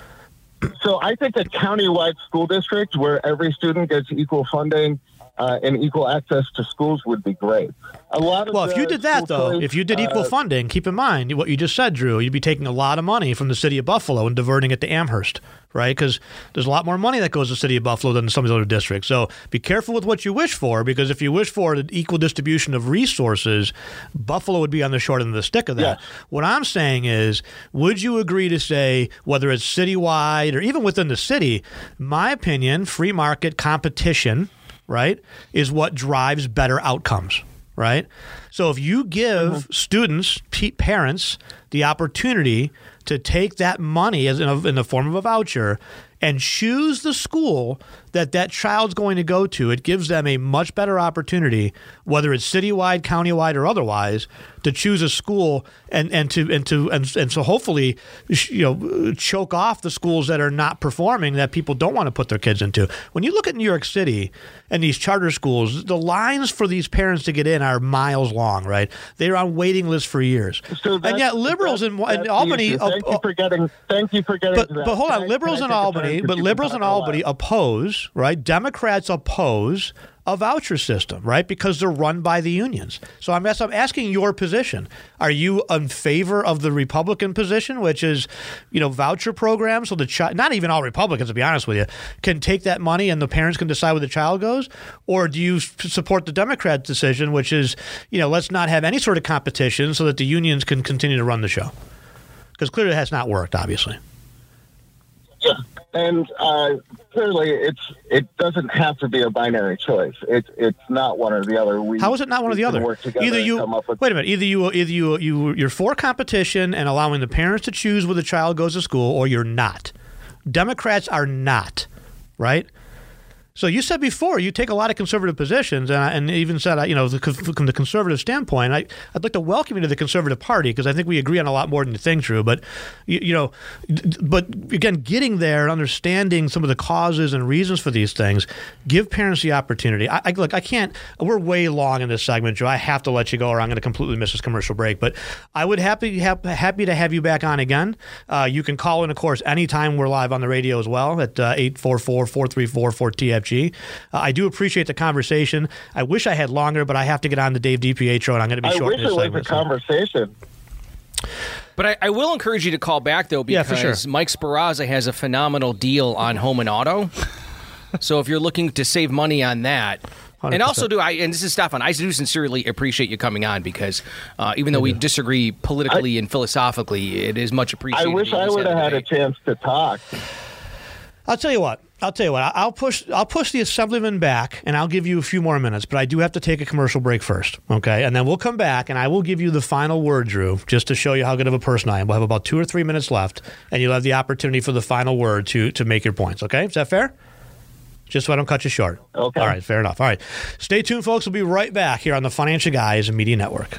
I think a county-wide school district where every student gets equal funding and equal access to schools would be great. If you did that, though, if you did equal funding, keep in mind what you just said, Drew, you'd be taking a lot of money from the city of Buffalo and diverting it to Amherst, right? Because there's a lot more money that goes to the city of Buffalo than some of the other districts. So be careful with what you wish for, because if you wish for an equal distribution of resources, Buffalo would be on the short end of the stick of that. Yeah. What I'm saying is, would you agree to say, whether it's citywide or even within the city, my opinion, free market competition, right, is what drives better outcomes, right? So if you give students, parents, the opportunity to take that money in the form of a voucher and choose the school that child's going to go to, it gives them a much better opportunity, whether it's citywide, countywide, or otherwise, to choose a school and so hopefully choke off the schools that are not performing, that people don't want to put their kids into. When you look at New York City and these charter schools, the lines for these parents to get in are miles long, right? They're on waiting lists for years. And yet liberals in Albany... Thank you for getting to that. But hold on, liberals in Albany oppose, right? Democrats oppose a voucher system, right? Because they're run by the unions. So I'm asking your position. Are you in favor of the Republican position, which is, voucher programs, so the child, not even all Republicans, to be honest with you, can take that money and the parents can decide where the child goes? Or do you support the Democrat decision, which is, let's not have any sort of competition so that the unions can continue to run the show? Because clearly it has not worked, obviously. Yeah, and clearly it doesn't have to be a binary choice. It's not one or the other. How is it not one or the other? Wait a minute. Either you're for competition and allowing the parents to choose where the child goes to school, or you're not. Democrats are not, right? So you said before you take a lot of conservative positions, and even said, from the conservative standpoint, I'd like to welcome you to the Conservative Party because I think we agree on a lot more than you think, Drew. But but again, getting there, understanding some of the causes and reasons for these things, give parents the opportunity. Look, I can't. We're way long in this segment, Drew. I have to let you go, or I'm going to completely miss this commercial break. But I would happy to have you back on again. You can call in, of course, anytime we're live on the radio as well at 844-434-4TFG. I do appreciate the conversation. I wish I had longer, but I have to get on the Dave DiPietro, and I'm going to be short in this segment. I wish it was a conversation. But I will encourage you to call back, though, because for sure. Mike Sparazza has a phenomenal deal on home and auto. So if you're looking to save money on that... 100%. And also, and this is Stefan, I do sincerely appreciate you coming on because even though we disagree politically and philosophically, it is much appreciated. I wish I would have had a chance to talk. I'll tell you what. I'll push the assemblyman back, and I'll give you a few more minutes. But I do have to take a commercial break first, okay? And then we'll come back, and I will give you the final word, Drew, just to show you how good of a person I am. We'll have about 2 or 3 minutes left, and you'll have the opportunity for the final word to make your points, okay? Is that fair? Just so I don't cut you short. Okay. All right, fair enough. All right. Stay tuned, folks. We'll be right back here on the Financial Guys Media Network.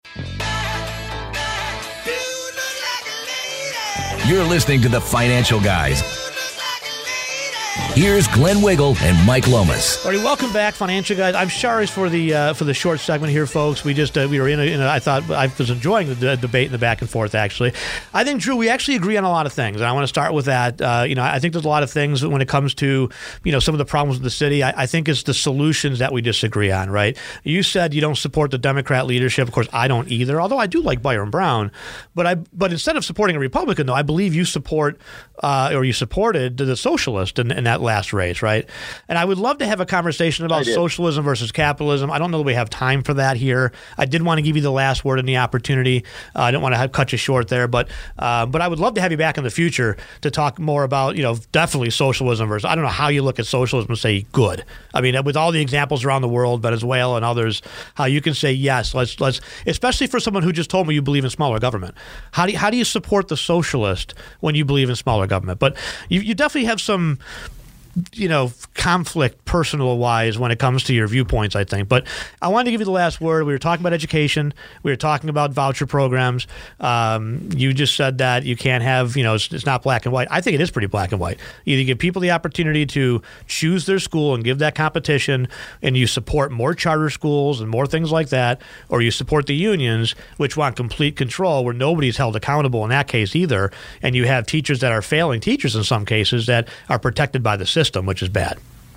You're listening to the Financial Guys. Here's Glenn Wiggle and Mike Lomas. All right, welcome back, Financial Guys. I'm sorry for the short segment here, folks. We just we were in a I thought I was enjoying the debate and the back and forth. Actually, I think, Drew, we actually agree on a lot of things, and I want to start with that. I think there's a lot of things when it comes to some of the problems with the city. I think it's the solutions that we disagree on. Right? You said you don't support the Democrat leadership. Of course, I don't either. Although I do like Byron Brown, but instead of supporting a Republican, though, I believe you support or you supported the socialist in that last race, right? And I would love to have a conversation about socialism versus capitalism. I don't know that we have time for that here. I did want to give you the last word and the opportunity. I don't want to cut you short there, but I would love to have you back in the future to talk more about, definitely socialism versus. I don't know how you look at socialism and say good. I mean, with all the examples around the world, Venezuela and others, how you can say yes. Let's especially for someone who just told me you believe in smaller government. How do you support the socialist when you believe in smaller government? But you definitely have some conflict personal-wise when it comes to your viewpoints, I think. But I wanted to give you the last word. We were talking about education. We were talking about voucher programs. You just said that you can't have, it's not black and white. I think it is pretty black and white. Either give people the opportunity to choose their school and give that competition, and you support more charter schools and more things like that, or you support the unions, which want complete control where nobody's held accountable in that case either, and you have teachers that are failing teachers in some cases that are protected by the system, which is bad.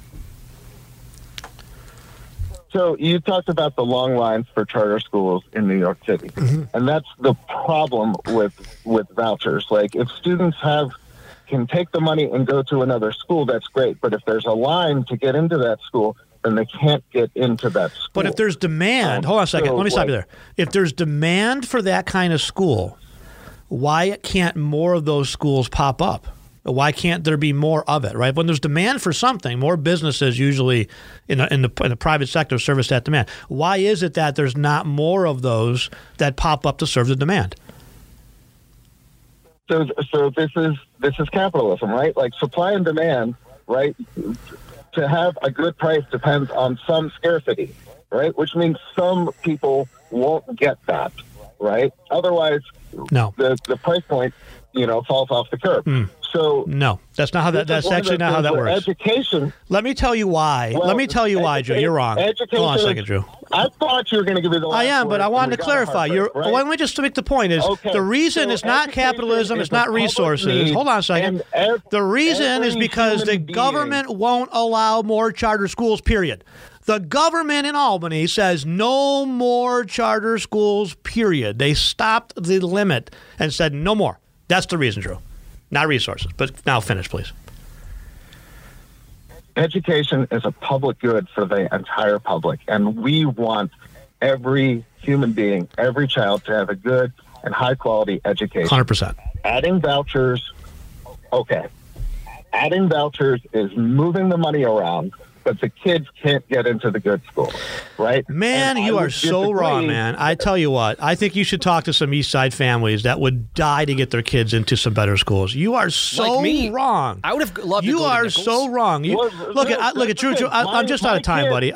So you talked about the long lines for charter schools in New York City, and that's the problem with vouchers. Like, if students can take the money and go to another school, that's great. But if there's a line to get into that school, then they can't get into that school. But if there's demand, hold on a second, let me stop you there. If there's demand for that kind of school, why can't more of those schools pop up? Why can't there be more of it, right? When there's demand for something, more businesses usually in the private sector service that demand. Why is it that there's not more of those that pop up to serve the demand? So this is capitalism, right? Like supply and demand, right? To have a good price depends on some scarcity, right? Which means some people won't get that, right? Otherwise, no, the price point, falls off the curb. So no, that's not how that's actually not how that works. Education. Let me tell you why. Let me tell you why, Joe. You're wrong. Hold on a second, Drew. I thought you were going to give me the last I am, word, but I wanted to clarify. Right? Let me just make the point is the reason it's not capitalism, it's not resources. Hold on a second. The reason is because the government won't allow more charter schools, period. The government in Albany says no more charter schools, period. They stopped the limit and said no more. That's the reason, Drew. Not resources. But now finish, please. Education is a public good for the entire public, and we want every human being, every child to have a good and high-quality education. 100%. Adding vouchers, okay. Adding vouchers is moving the money around, but the kids can't get into the good schools, right? Man, you are so wrong, man. I tell you what, I think you should talk to some East Side families that would die to get their kids into some better schools. You are so wrong. I would have loved to You go to are Nichols. so wrong. Look at Drew. I'm just out of time, buddy.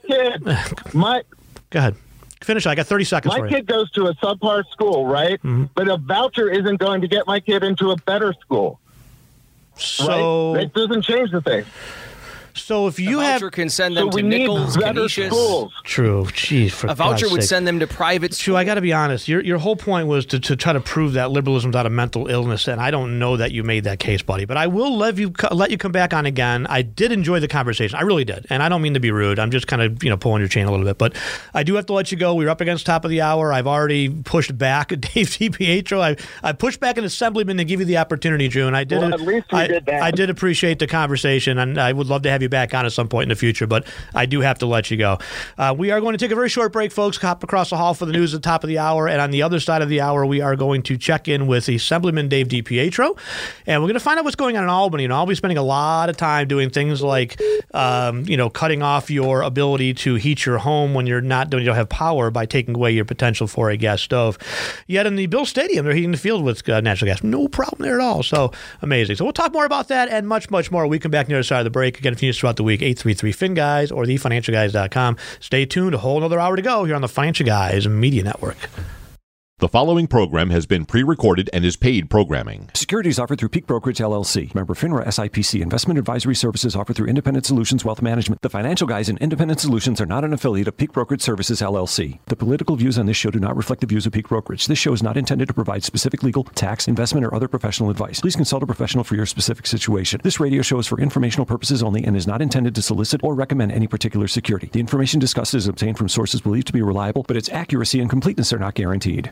Go ahead. Finish. I got 30 seconds for you. My kid goes to a subpar school, right? Mm-hmm. But a voucher isn't going to get my kid into a better school. So right? It doesn't change the thing. So if you voucher can send them to Nichols, Canisius. Schools. True. Jeez, for a voucher God's would sake. send them to private schools. True. I got to be honest. Your whole point was to try to prove that liberalism's not a mental illness, and I don't know that you made that case, buddy. But I will let you come back on again. I did enjoy the conversation. I really did, and I don't mean to be rude. I'm just kind of pulling your chain a little bit, but I do have to let you go. We're up against top of the hour. I've already pushed back Dave DiPietro. I pushed back an assemblyman to give you the opportunity, Drew, and I did. Well, at least we did that. I did appreciate the conversation, and I would love to have you back on at some point in the future, but I do have to let you go. We are going to take a very short break, folks. Hop across the hall for the news at the top of the hour, and on the other side of the hour, we are going to check in with Assemblyman Dave DiPietro, and we're going to find out what's going on in Albany. I'll be spending a lot of time doing things like, cutting off your ability to heat your home when you don't have power by taking away your potential for a gas stove. Yet in the Bill Stadium, they're heating the field with natural gas. No problem there at all. So amazing. So we'll talk more about that and much, much more. We come back near the side of the break. Again, if you news throughout the week, 833-FIN-GUYS or thefinancialguys.com. Stay tuned. A whole another hour to go here on the Financial Guys Media Network. The following program has been pre-recorded and is paid programming. Securities offered through Peak Brokerage LLC. Member FINRA SIPC. Investment advisory services offered through Independent Solutions Wealth Management. The Financial Guys and Independent Solutions are not an affiliate of Peak Brokerage Services LLC. The political views on this show do not reflect the views of Peak Brokerage. This show is not intended to provide specific legal, tax, investment, or other professional advice. Please consult a professional for your specific situation. This radio show is for informational purposes only and is not intended to solicit or recommend any particular security. The information discussed is obtained from sources believed to be reliable, but its accuracy and completeness are not guaranteed.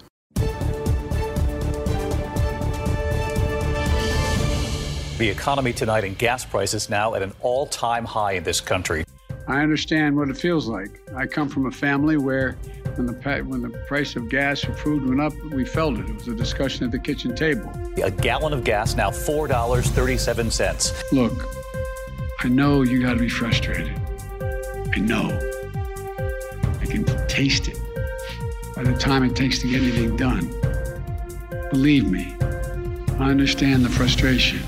The economy tonight and gas prices now at an all-time high in this country. I understand what it feels like. I come from a family where when the price of gas or food went up, we felt it. It was a discussion at the kitchen table. A gallon of gas now $4.37. Look, I know you got to be frustrated. I know. I can taste it by the time it takes to get anything done. Believe me, I understand the frustration.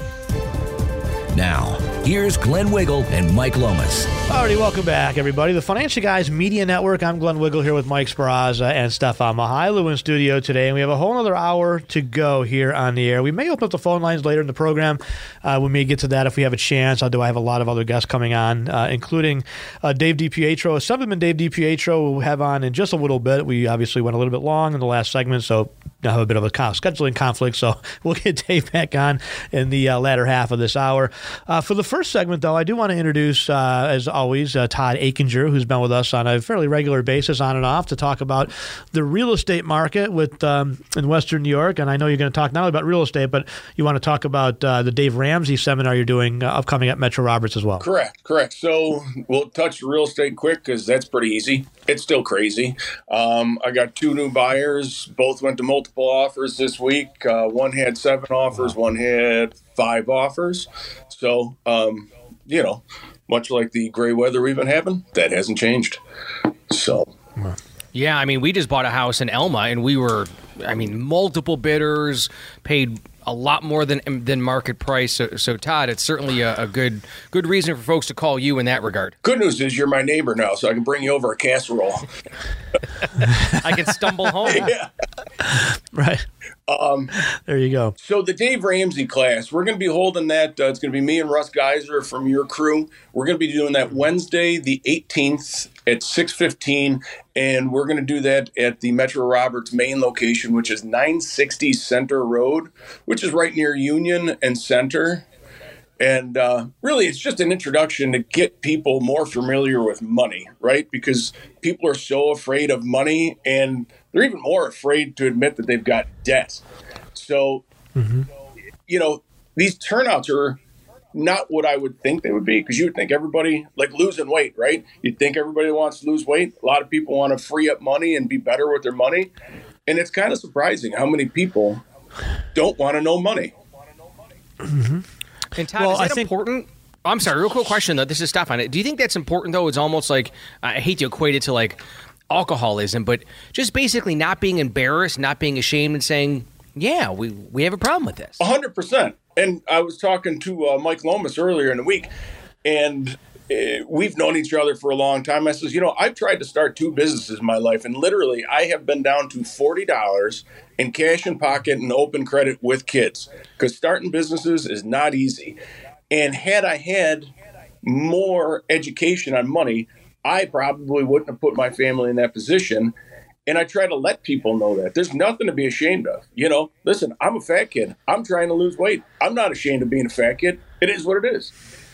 Now, here's Glenn Wiggle and Mike Lomas. Alrighty, welcome back, everybody. The Financial Guys Media Network. I'm Glenn Wiggle here with Mike Sparaza and Stefan Mihailu in studio today, and we have a whole other hour to go here on the air. We may open up the phone lines later in the program. We may get to that if we have a chance. I have a lot of other guests coming on, including Dave DiPietro, Assemblyman Dave DiPietro, we'll have on in just a little bit. We obviously went a little bit long in the last segment, so I have a bit of a scheduling conflict, so we'll get Dave back on in the latter half of this hour. For the first segment, though, I do want to introduce, as always, Todd Achinger, who's been with us on a fairly regular basis, on and off, to talk about the real estate market in Western New York. And I know you're going to talk not only about real estate, but you want to talk about the Dave Ramsey seminar you're doing upcoming at Metro Roberts as well. Correct. So we'll touch real estate quick because that's pretty easy. It's still crazy. I got 2 new buyers. Both went to multiple offers this week. One had 7 offers. One had 5 offers. So, much like the gray weather we've been having, that hasn't changed. So, yeah, I mean, we just bought a house in Elma, and we were, multiple bidders, paid a lot more than market price. So Todd, it's certainly a good reason for folks to call you in that regard. Good news is you're my neighbor now, so I can bring you over a casserole. I can stumble home. Yeah. Right. There you go. So the Dave Ramsey class, we're going to be holding that. It's going to be me and Russ Geiser from your crew. We're going to be doing that Wednesday, the 18th at 6:15, and we're going to do that at the Metro Roberts main location, which is 960 Center Road, which is right near Union and Center. And really, it's just an introduction to get people more familiar with money, right? Because people are so afraid of money, and they're even more afraid to admit that they've got debt. So, these turnouts are not what I would think they would be, because you would think everybody, like losing weight, right? You'd think everybody wants to lose weight. A lot of people want to free up money and be better with their money. And it's kind of surprising how many people don't want to know money. Mm-hmm. And Todd, is that important I'm sorry, real quick question, though. This is Stefan. Do you think that's important, though? It's almost like, I hate to equate it to like alcoholism, but just basically not being embarrassed, not being ashamed, and saying, yeah, we have a problem with this. 100%. And I was talking to Mike Lomas earlier in the week, and we've known each other for a long time. I says, I've tried to start 2 businesses in my life, and literally I have been down to $40 in cash in pocket and open credit with kids, because starting businesses is not easy. And had I had more education on money, I probably wouldn't have put my family in that position. And I try to let people know that there's nothing to be ashamed of. Listen, I'm a fat kid. I'm trying to lose weight. I'm not ashamed of being a fat kid. It is what it is.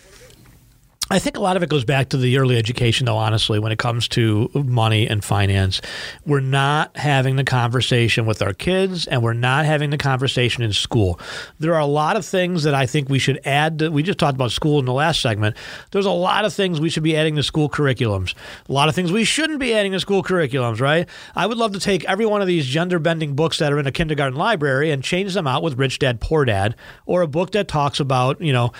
I think a lot of it goes back to the early education, though, honestly, when it comes to money and finance. We're not having the conversation with our kids, and we're not having the conversation in school. There are a lot of things that I think we should add. We just talked about school in the last segment. There's a lot of things we should be adding to school curriculums. A lot of things we shouldn't be adding to school curriculums, right? I would love to take every one of these gender-bending books that are in a kindergarten library and change them out with Rich Dad, Poor Dad, or a book that talks about,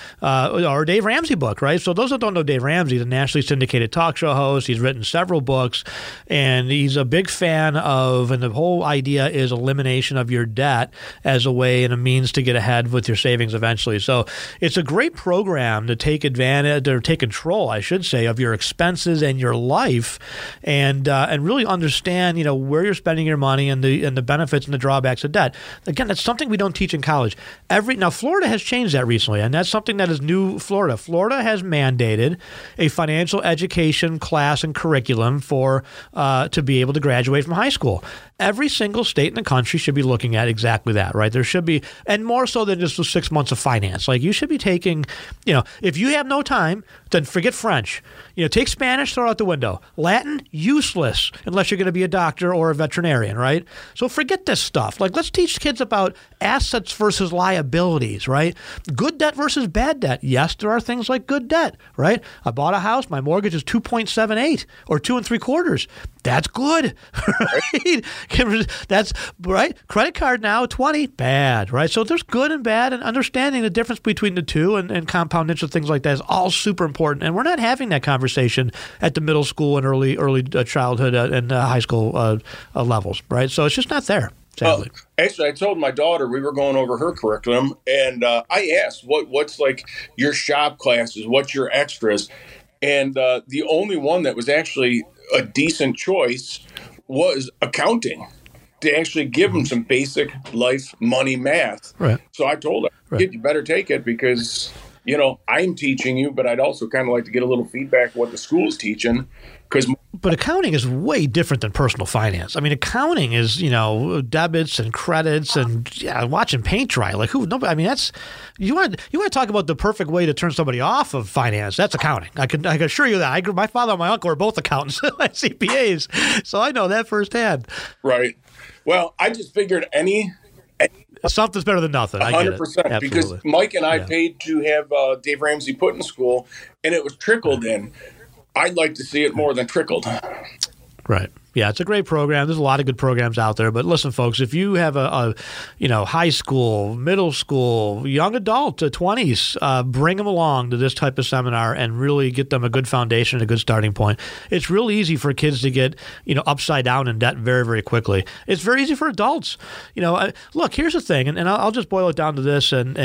or a Dave Ramsey book, right? So those that don't know Dave Ramsey, the nationally syndicated talk show host, he's written several books, and he's a big fan of, and the whole idea is elimination of your debt as a way and a means to get ahead with your savings eventually. So it's a great program to take advantage, or take control, I should say, of your expenses and your life, and really understand, where you're spending your money and the benefits and the drawbacks of debt. Again, that's something we don't teach in college. Now, Florida has changed that recently, and that's something that is new. Florida has mandated a financial education class and curriculum for to be able to graduate from high school. Every single state in the country should be looking at exactly that, right? There should be, and more so than just the 6 months of finance. Like, you should be taking, if you have no time, then forget French. Take Spanish, throw it out the window. Latin, useless, unless you're going to be a doctor or a veterinarian, right? So forget this stuff. Like, let's teach kids about assets versus liabilities, right? Good debt versus bad debt. Yes, there are things like good debt, right? I bought a house, my mortgage is 2.78 or 2 3/4. That's good, right? That's right. Credit card now, 20, bad, right? So there's good and bad, and understanding the difference between the two and compound interest, things like that is all super important. And we're not having that conversation at the middle school and early childhood and high school levels, right? So it's just not there. Sadly. Actually, I told my daughter, we were going over her curriculum, and I asked, what's like your shop classes, what's your extras? And the only one that was actually a decent choice was accounting, to actually give them some basic life, money, math. Right. So I told her, Kid, you better take it, because, I'm teaching you, but I'd also kind of like to get a little feedback what the school's teaching. But accounting is way different than personal finance. I mean, accounting is, debits and credits and watching paint dry. Like, who? Nobody. I mean, that's you want to talk about the perfect way to turn somebody off of finance. That's accounting. I can assure you that. My father and my uncle are both accountants, CPAs, so I know that firsthand. Right. Well, I just figured something's better than nothing. 100%. Because Mike and I paid to have Dave Ramsey put in school, and it was trickled in. I'd like to see it more than trickled. Right. Yeah, it's a great program. There's a lot of good programs out there. But listen, folks, if you have a high school, middle school, young adult, 20s, bring them along to this type of seminar and really get them a good foundation, a good starting point. It's real easy for kids to get, upside down in debt very, very quickly. It's very easy for adults. Look, here's the thing, and I'll just boil it down to this, and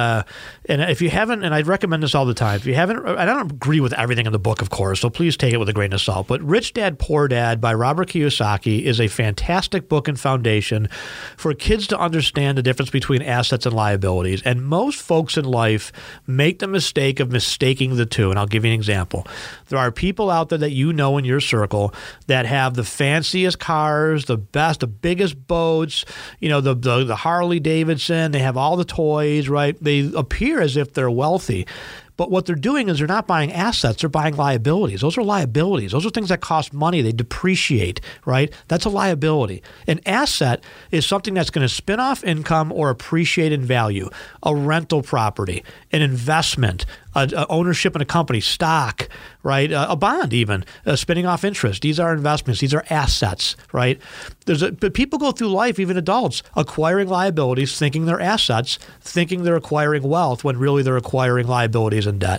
if you haven't, and I recommend this all the time, if you haven't, I don't agree with everything in the book, of course, so please take it with a grain of salt, but Rich Dad, Poor Dad by Robert Kiyosaki is a fantastic book and foundation for kids to understand the difference between assets and liabilities. And most folks in life make the mistake of mistaking the two. And I'll give you an example. There are people out there that in your circle that have the fanciest cars, the biggest boats, the Harley Davidson. They have all the toys, right? They appear as if they're wealthy. But what they're doing is they're not buying assets, they're buying liabilities. Those are liabilities. Those are things that cost money. They depreciate, right? That's a liability. An asset is something that's going to spin off income or appreciate in value. A rental property, an investment, ownership in a company, stock, right? A bond even, spinning off interest. These are investments. These are assets, right? But people go through life, even adults, acquiring liabilities, thinking they're assets, thinking they're acquiring wealth when really they're acquiring liabilities and debt.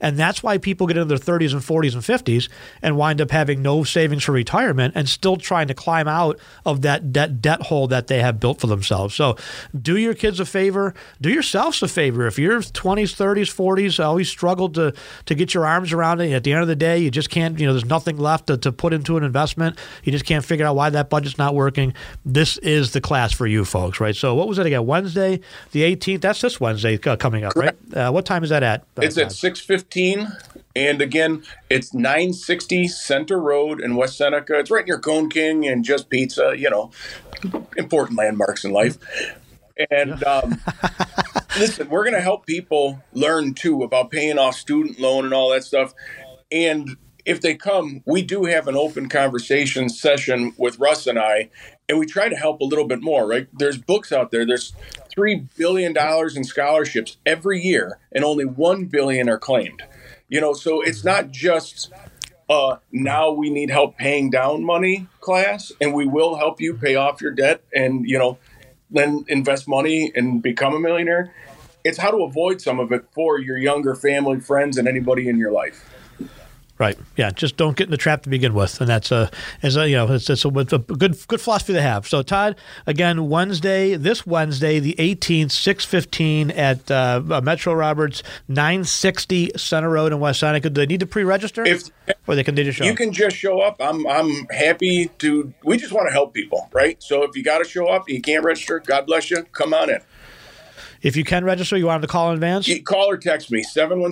And that's why people get into their 30s and 40s and 50s and wind up having no savings for retirement and still trying to climb out of that debt hole that they have built for themselves. So do your kids a favor. Do yourselves a favor. If you're 20s, 30s, 40s, always struggled to get your arms around it. At the end of the day, you just can't, there's nothing left to put into an investment. You just can't figure out why that budget's not working. This is the class for you folks, right? So what was it again? Wednesday, the 18th? That's this Wednesday coming up, Correct. Right? What time is that at? It's at 6:15. And again, it's 960 Center Road in West Seneca. It's right near Cone King and Just Pizza, important landmarks in life. And listen, we're going to help people learn, too, about paying off student loan and all that stuff. And if they come, we do have an open conversation session with Russ and I, and we try to help a little bit more, right? There's books out there. There's $3 billion in scholarships every year, and only $1 billion are claimed. So it's not just now we need help paying down money class, and we will help you pay off your debt and, then invest money and become a millionaire. It's how to avoid some of it for your younger family, friends, and anybody in your life. Right. Yeah. Just don't get in the trap to begin with, and it's a good philosophy to have. So, Todd, again, this Wednesday, the 18th, 6:15 at Metro Roberts, 960 Center Road in West Seneca. Do they need to pre-register, or they can just show up? You can just show up. I'm happy to. We just want to help people, right? So if you got to show up, you can't register. God bless you. Come on in. If you can register, you want them to call in advance. You call or text me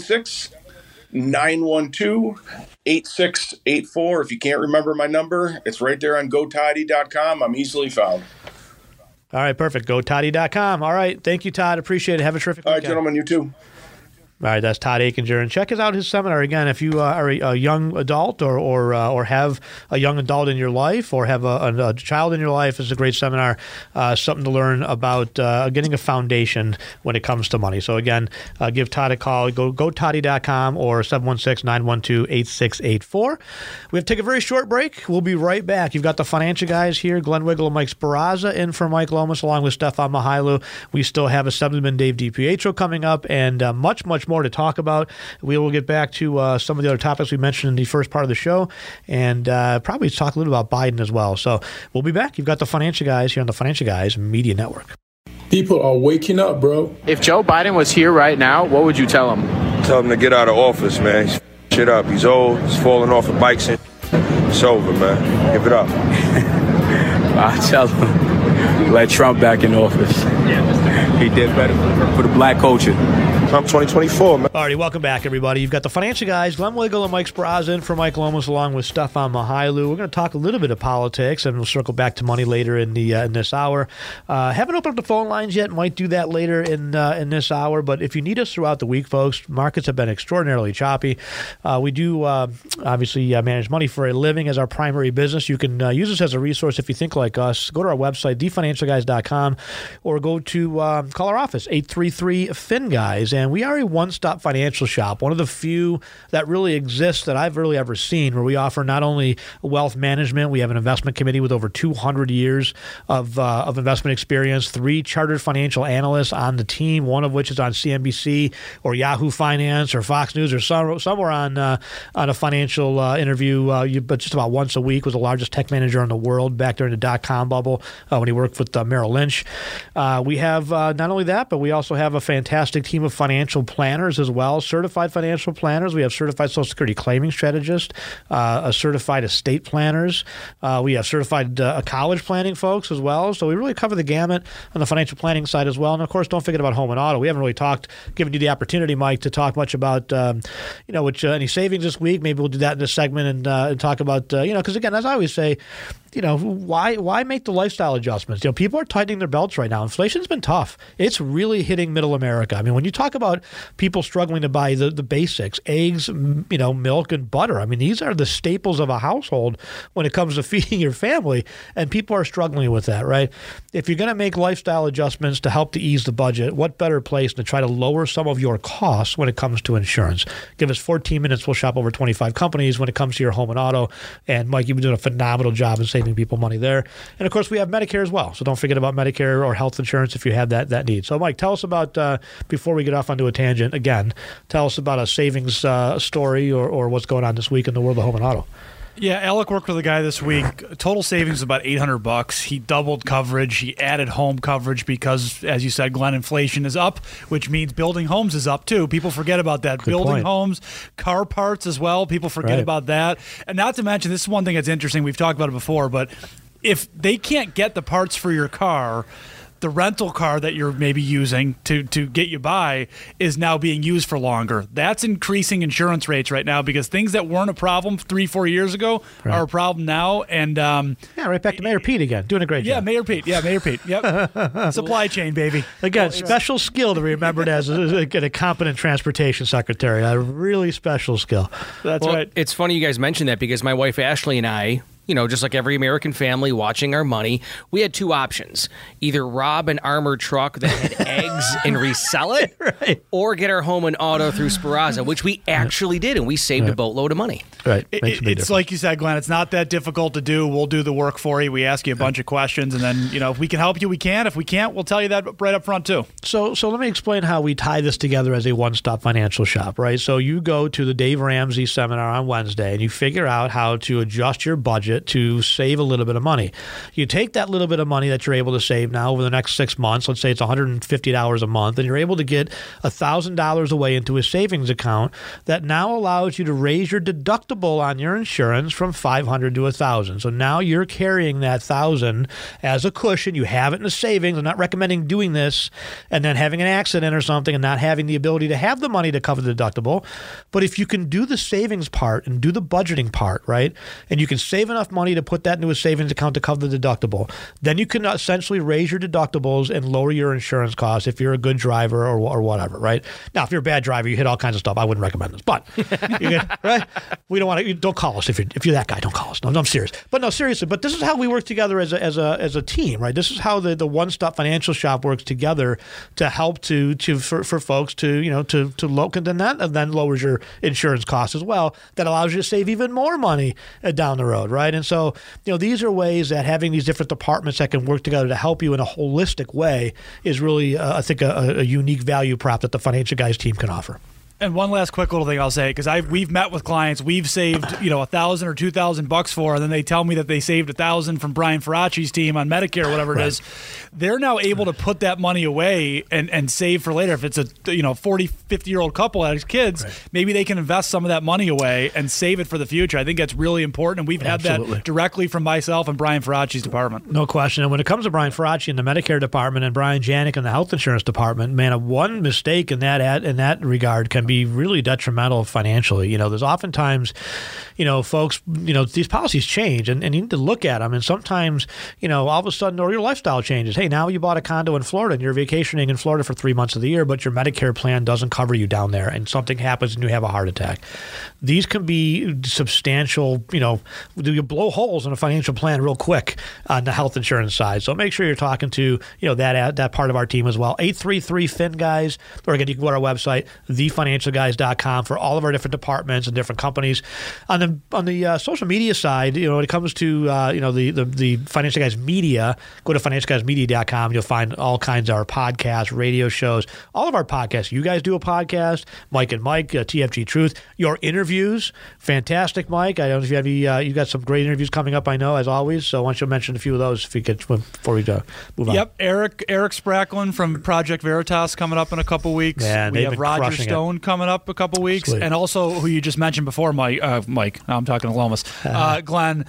716-912-8684. If you can't remember my number, it's right there on GoToddy.com. I'm easily found. All right, perfect. GoToddy.com. All right. Thank you, Todd. Appreciate it. Have a terrific weekend. All right, gentlemen. You too. All right, that's Todd Achinger, and check out his seminar again. If you are a young adult or have a young adult in your life or have a child in your life, it's a great seminar. Something to learn about getting a foundation when it comes to money. So again, give Todd a call. Go GoToddy.com or 716-912-8684. We have to take a very short break. We'll be right back. You've got the financial guys here, Glenn Wiggle and Mike Sparazza in for Mike Lomas, along with Stefan Mihailu. We still have Assemblyman Dave DiPietro coming up, and much more to talk about. We will get back to some of the other topics we mentioned in the first part of the show, and probably talk a little about Biden as well. So we'll be back. You've got the Financial Guys here on the Financial Guys Media Network. People are waking up, bro. If Joe Biden was here right now, what would you tell him? Tell him to get out of office, man. He's shit up. He's old. He's falling off of bikes. It's over, man. Give it up. I'll tell him, let Trump back in office. He did better for the black culture. Trump 2024, man. All righty, welcome back, everybody. You've got the Financial Guys, Glenn Wiggle and Mike Sparazza in for Mike Lomas, along with Stefan Mihailu. We're going to talk a little bit of politics, and we'll circle back to money later in this hour. Haven't opened up the phone lines yet. Might do that later in this hour. But if you need us throughout the week, folks, markets have been extraordinarily choppy. We do obviously manage money for a living as our primary business. You can use us as a resource if you think like us. Go to our website, thefinancialguys.com, or go to call our office, 833-FIN-GUYS. And we are a one-stop financial shop, one of the few that really exists that I've really ever seen, where we offer not only wealth management, we have an investment committee with over 200 years of investment experience, 3 chartered financial analysts on the team, one of which is on CNBC or Yahoo Finance or Fox News or somewhere on a financial interview, but just about once a week. Was the largest tech manager in the world back during the dot-com bubble when he worked with Merrill Lynch. We have not only that, but we also have a fantastic team of financial planners as well, certified financial planners. We have certified Social Security claiming strategists, a certified estate planners. We have certified college planning folks as well. So we really cover the gamut on the financial planning side as well. And of course, don't forget about home and auto. We haven't really given you the opportunity, Mike, to talk much about any savings this week. Maybe we'll do that in this segment and talk about because again, as I always say, why make the lifestyle adjustments? People are tightening their belts right now. Inflation's been tough. It's really hitting middle America. I mean, when you talk about people struggling to buy the basics, eggs, milk and butter, I mean, these are the staples of a household when it comes to feeding your family, and people are struggling with that, right? If you're going to make lifestyle adjustments to help to ease the budget, what better place to try to lower some of your costs when it comes to insurance? Give us 14 minutes. We'll shop over 25 companies when it comes to your home and auto. And Mike, you've been doing a phenomenal job in saving saving people money there. And of course, we have Medicare as well. So don't forget about Medicare or health insurance if you have that need. So Mike, tell us about, before we get off onto a tangent again, tell us about a savings story or what's going on this week in the world of home and auto. Yeah, Alec worked with a guy this week. Total savings was about $800. He doubled coverage. He added home coverage because, as you said, Glenn, inflation is up, which means building homes is up too. People forget about that. Good building point. homes, car parts as well. People forget about that. And not to mention, this is one thing that's interesting. We've talked about it before, but if they can't get the parts for your car, the rental car that you're maybe using to get you by is now being used for longer. That's increasing insurance rates right now because things that weren't a problem 3-4 years ago are a problem now. And right back to Mayor Pete again, doing a great job. Mayor Pete. Yep. Supply chain, baby. Again, special skill to be remembered as a competent transportation secretary. A really special skill. That's right. It's funny you guys mentioned that because my wife Ashley and I, just like every American family watching our money, we had two options. Either rob an armored truck that had eggs and resell it, or get our home and auto through Speraza, which we actually did, and we saved a boatload of money. Right. It's like you said, Glenn, it's not that difficult to do. We'll do the work for you. We ask you a bunch of questions, and then, if we can help you, we can. If we can't, we'll tell you that right up front, too. So let me explain how we tie this together as a one-stop financial shop, right? So you go to the Dave Ramsey seminar on Wednesday, and you figure out how to adjust your budget to save a little bit of money. You take that little bit of money that you're able to save now over the next 6 months, let's say it's $150 a month, and you're able to get $1,000 away into a savings account that now allows you to raise your deductible on your insurance from $500 to $1,000. So now you're carrying that $1,000 as a cushion. You have it in a savings. I'm not recommending doing this and then having an accident or something and not having the ability to have the money to cover the deductible. But if you can do the savings part and do the budgeting part, right, and you can save enough money to put that into a savings account to cover the deductible, then you can essentially raise your deductibles and lower your insurance costs if you're a good driver or whatever, right? Now, if you're a bad driver, you hit all kinds of stuff. I wouldn't recommend this, but right? We don't want to. Don't call us if you're that guy. Don't call us. No, I'm serious. But no, seriously. But this is how we work together as a team, right? This is how the one-stop financial shop works together to help for folks to look, and then lowers your insurance costs as well. That allows you to save even more money down the road, right? And so, these are ways that having these different departments that can work together to help you in a holistic way is really, I think, a unique value prop that the Financial Guys team can offer. And one last quick little thing I'll say, because we've met with clients, we've saved $1,000 or $2,000 for, and then they tell me that they saved $1,000 from Brian Faraci's team on Medicare, whatever it is. They're now able to put that money away and save for later. If it's a 40, 50-year-old couple that has kids, maybe they can invest some of that money away and save it for the future. I think that's really important, and we've had that directly from myself and Brian Faraci's department. No question. And when it comes to Brian Faraci in the Medicare department and Brian Janik in the health insurance department, man, one mistake in that regard can be really detrimental financially. There's oftentimes, folks, these policies change and you need to look at them. And sometimes, all of a sudden, or your lifestyle changes. Hey, now you bought a condo in Florida and you're vacationing in Florida for 3 months of the year, but your Medicare plan doesn't cover you down there and something happens and you have a heart attack. These can be substantial, you blow holes in a financial plan real quick on the health insurance side. So make sure you're talking to, that part of our team as well. 833-FIN-GUYS, or again, you can go to our website, thefinancialguys.com, for all of our different departments and different companies. On the social media side, when it comes to the Financial Guys media, go to financialguysmedia.com. You'll find all kinds of our podcasts, radio shows, all of our podcasts. You guys do a podcast, Mike and Mike, TFG Truth. Your interviews, fantastic, Mike. I don't know if you have you got some great interviews coming up, I know, as always. So why don't you mention a few of those before we move on? Yep, Eric Spracklin from Project Veritas coming up in a couple weeks. Man, we have Roger Stone coming up a couple weeks, Absolutely. And also who you just mentioned before, Mike. I'm talking to Lomas. Glenn,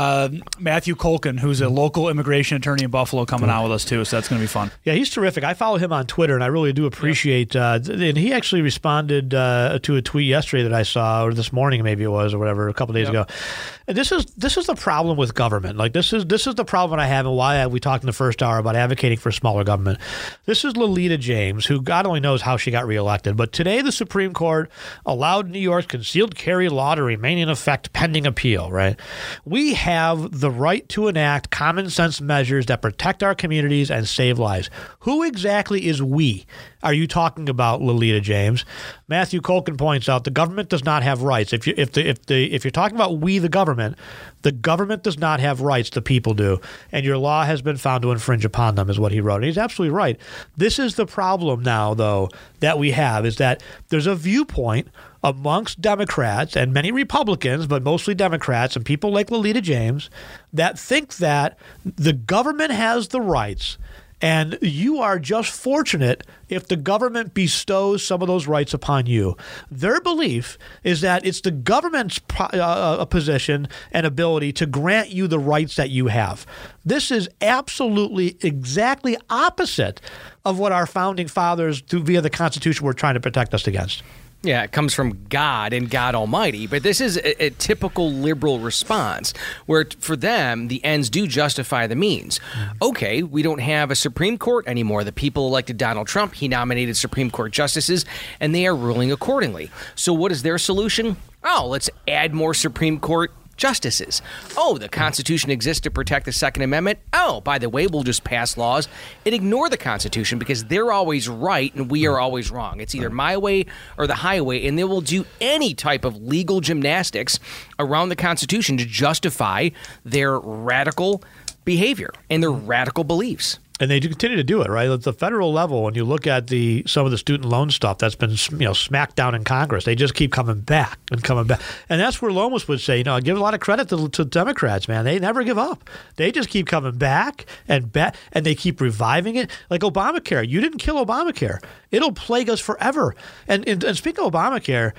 Matthew Colkin, who's a local immigration attorney in Buffalo, coming out with us too. So that's going to be fun. Yeah, he's terrific. I follow him on Twitter, and I really do appreciate. And he actually responded to a tweet yesterday that I saw, or this morning maybe it was, or whatever, a couple days ago. And this is the problem with government. Like this is the problem I have, and why we talked in the first hour about advocating for smaller government. This is Lolita James, who God only knows how she got reelected, but today the Supreme Court allowed New York's concealed carry law to remain in effect pending appeal, right? We have the right to enact common sense measures that protect our communities and save lives. Who exactly is we? Are you talking about, Lolita James? Matthew Colkin points out the government does not have rights. If you're talking about we, the government does not have rights. The people do, and your law has been found to infringe upon them, is what he wrote. And he's absolutely right. This is the problem now, though, that we have, is that there's a viewpoint amongst Democrats and many Republicans, but mostly Democrats and people like Lolita James, that think that the government has the rights. And you are just fortunate if the government bestows some of those rights upon you. Their belief is that it's the government's position and ability to grant you the rights that you have. This is absolutely exactly opposite of what our founding fathers, via the Constitution, were trying to protect us against. Yeah, it comes from God and God Almighty. But this is a typical liberal response where for them, the ends do justify the means. Okay, we don't have a Supreme Court anymore. The people elected Donald Trump. He nominated Supreme Court justices, and they are ruling accordingly. So what is their solution? Oh, let's add more Supreme Court justices. Oh, the Constitution exists to protect the Second Amendment. Oh, by the way, we'll just pass laws and ignore the Constitution because they're always right and we are always wrong. It's either my way or the highway, and they will do any type of legal gymnastics around the Constitution to justify their radical behavior and their radical beliefs. And they do continue to do it, right? At the federal level, when you look at some of the student loan stuff that's been, smacked down in Congress, they just keep coming back and coming back. And that's where Lomas would say, I give a lot of credit to Democrats, man. They never give up. They just keep coming back and they keep reviving it. Like Obamacare. You didn't kill Obamacare. It'll plague us forever. And speaking of Obamacare,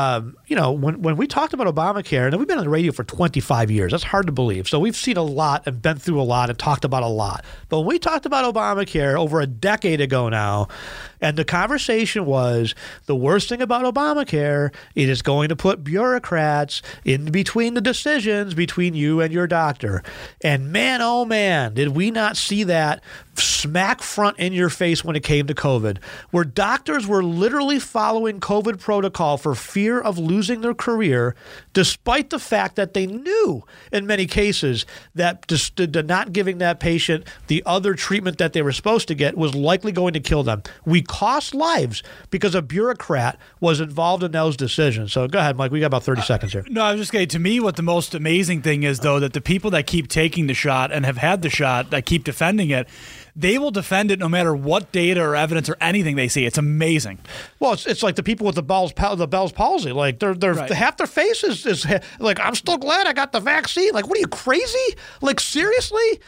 when we talked about Obamacare, and we've been on the radio for 25 years. That's hard to believe. So we've seen a lot and been through a lot and talked about a lot. But when we talked about Obamacare over a decade ago now, and the conversation was the worst thing about Obamacare, it is going to put bureaucrats in between the decisions between you and your doctor. And man, oh man, did we not see that smack front in your face when it came to COVID, where doctors were literally following COVID protocol for fear of losing their career, despite the fact that they knew in many cases that not giving that patient the other treatment that they were supposed to get was likely going to kill them. We cost lives because a bureaucrat was involved in those decisions. So go ahead, Mike. We got about 30 seconds here. No, I was just saying, to me, what the most amazing thing is, though, that the people that keep taking the shot and have had the shot, that keep defending it, they will defend it no matter what data or evidence or anything they see. It's amazing. Well, it's like the people with the Bell's palsy. Like they're right. Half their face is like, I'm still glad I got the vaccine. Like, what are you, crazy? Like, seriously?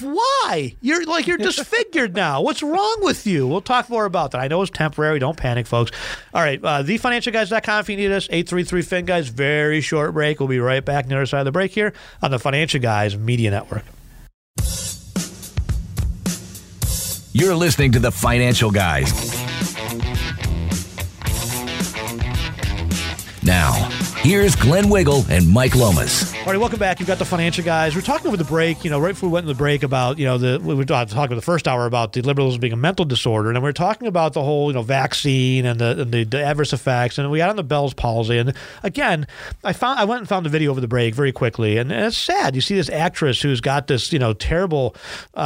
Why? You're disfigured now. What's wrong with you? We'll talk more about that. I know it's temporary. Don't panic, folks. All right, thefinancialguys.com if you need us. 833-FIN-GUYS. Very short break. We'll be right back on the other side of the break here on the Financial Guys Media Network. You're listening to The Financial Guys. Now, here's Glenn Wiggle and Mike Lomas. All right, welcome back. You've got The Financial Guys. We're talking over the break, right before we went into the break about, we were talking about the first hour about the liberalism being a mental disorder, and we're talking about the whole, vaccine and the adverse effects, and we got on the Bell's palsy. And again, I went and found the video over the break very quickly, and it's sad. You see this actress who's got this, terrible,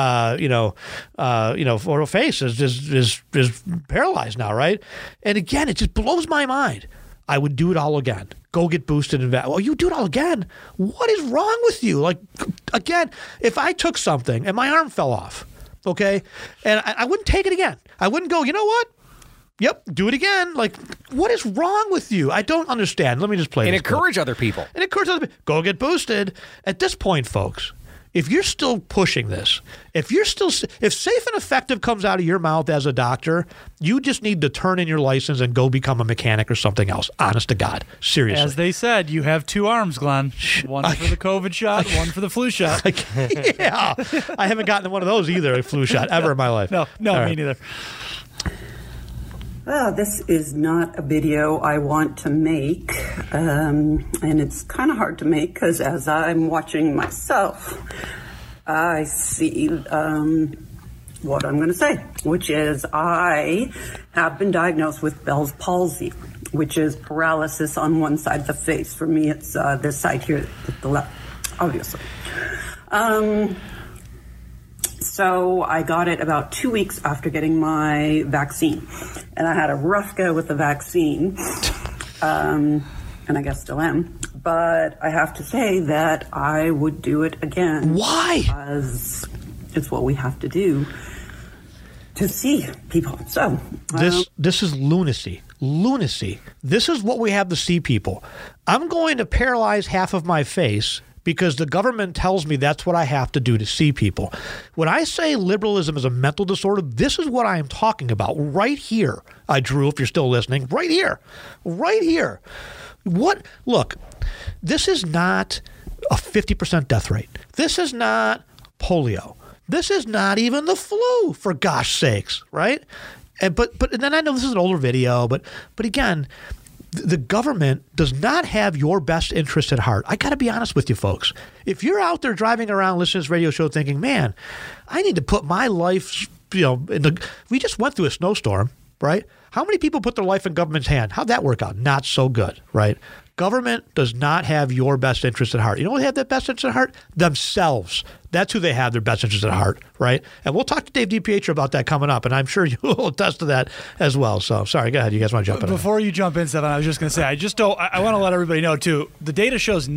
her face is paralyzed now, right? And again, it just blows my mind. I would do it all again. Go get boosted and oh, you do it all again? What is wrong with you? Like, again, if I took something and my arm fell off, okay, and I wouldn't take it again. I wouldn't go, you know what? Yep, do it again. Like, what is wrong with you? I don't understand. Let me just play and this encourage clip. other people. And encourage other people. Go get boosted. At this point, folks, if you're still pushing this, if safe and effective comes out of your mouth as a doctor, you just need to turn in your license and go become a mechanic or something else. Honest to God. Seriously. As they said, you have two arms, Glenn. One for the COVID shot, one for the flu shot. Yeah. I haven't gotten one of those either, a flu shot, ever in my life. No, me neither. Well, this is not a video I want to make, and it's kind of hard to make because as I'm watching myself, I see what I'm going to say, which is I have been diagnosed with Bell's palsy. which is paralysis on one side of the face. For me, it's this side here, the left, obviously. So I got it about 2 weeks after getting my vaccine. And I had a rough go with the vaccine. And I guess still am. But I have to say that I would do it again. Why? Because it's what we have to do to see people. So this is lunacy. Lunacy. This is what we have to see people. I'm going to paralyze half of my face because the government tells me that's what I have to do to see people. When I say liberalism is a mental disorder, this is what I am talking about right here. Drew, if you're still listening, right here. Right here. Look, this is not a 50% death rate. This is not polio. This is not even the flu, for gosh sakes, right? But then I know this is an older video, but again, the government does not have your best interest at heart. I got to be honest with you, folks. If you're out there driving around listening to this radio show thinking, man, I need to put my life, we just went through a snowstorm, right? How many people put their life in government's hand? How'd that work out? Not so good, right? Government does not have your best interest at heart. You know what they have their best interest at heart? Themselves. That's who they have their best interest at heart, right? And we'll talk to Dave DiPietro about that coming up, and I'm sure you will attest to that as well. So, sorry, go ahead. You guys want to jump in? Before you jump in, Stefan, I was just going to say, I want to let everybody know, too, the data shows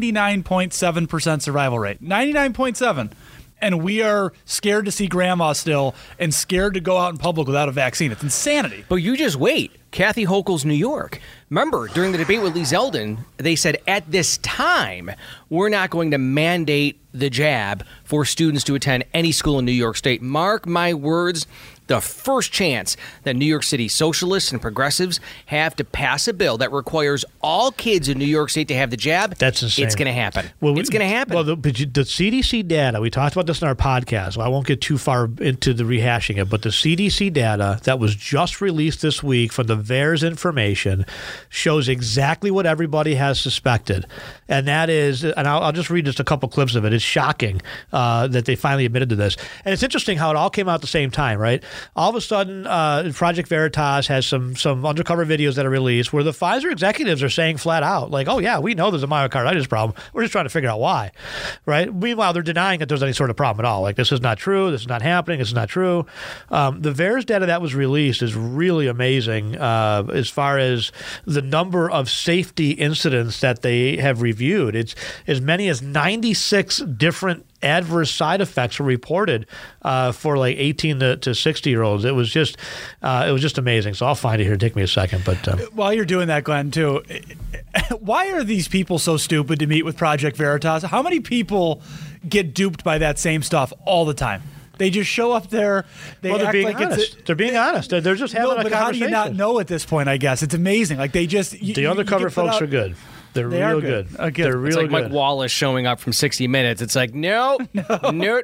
99.7% survival rate. 99.7%. And we are scared to see grandma still and scared to go out in public without a vaccine. It's insanity. But you just wait. Kathy Hochul's New York. Remember, during the debate with Lee Zeldin, they said at this time, we're not going to mandate the jab for students to attend any school in New York State. Mark my words, the first chance that New York City socialists and progressives have to pass a bill that requires all kids in New York State to have the jab, that's insane. It's going to happen. It's going to happen. Well, the CDC data, we talked about this in our podcast, so I won't get too far into the rehashing it, but the CDC data that was just released this week from the VAERS information shows exactly what everybody has suspected. And that is, and I'll just read just a couple clips of it. It's shocking that they finally admitted to this. And it's interesting how it all came out at the same time, right? All of a sudden, Project Veritas has some undercover videos that are released where the Pfizer executives are saying flat out, like, oh, yeah, we know there's a myocarditis problem. We're just trying to figure out why, right? Meanwhile, they're denying that there's any sort of problem at all. Like, this is not true. This is not happening. This is not true. The VAERS data that was released is really amazing as far as the number of safety incidents that they have reviewed. It's as many as 96 different adverse side effects were reported for like 18 to 60-year-olds. It was just amazing. So I'll find it here. Take me a second. But while you're doing that, Glenn, too, why are these people so stupid to meet with Project Veritas? How many people get duped by that same stuff all the time? They just show up there. They're being honest. They're being honest. They're just having a conversation. But how do you not know at this point, I guess? It's amazing. Like they just... The undercover folks are good. They're real good. They're real good. It's like Mike Wallace showing up from 60 Minutes. It's like, no, no,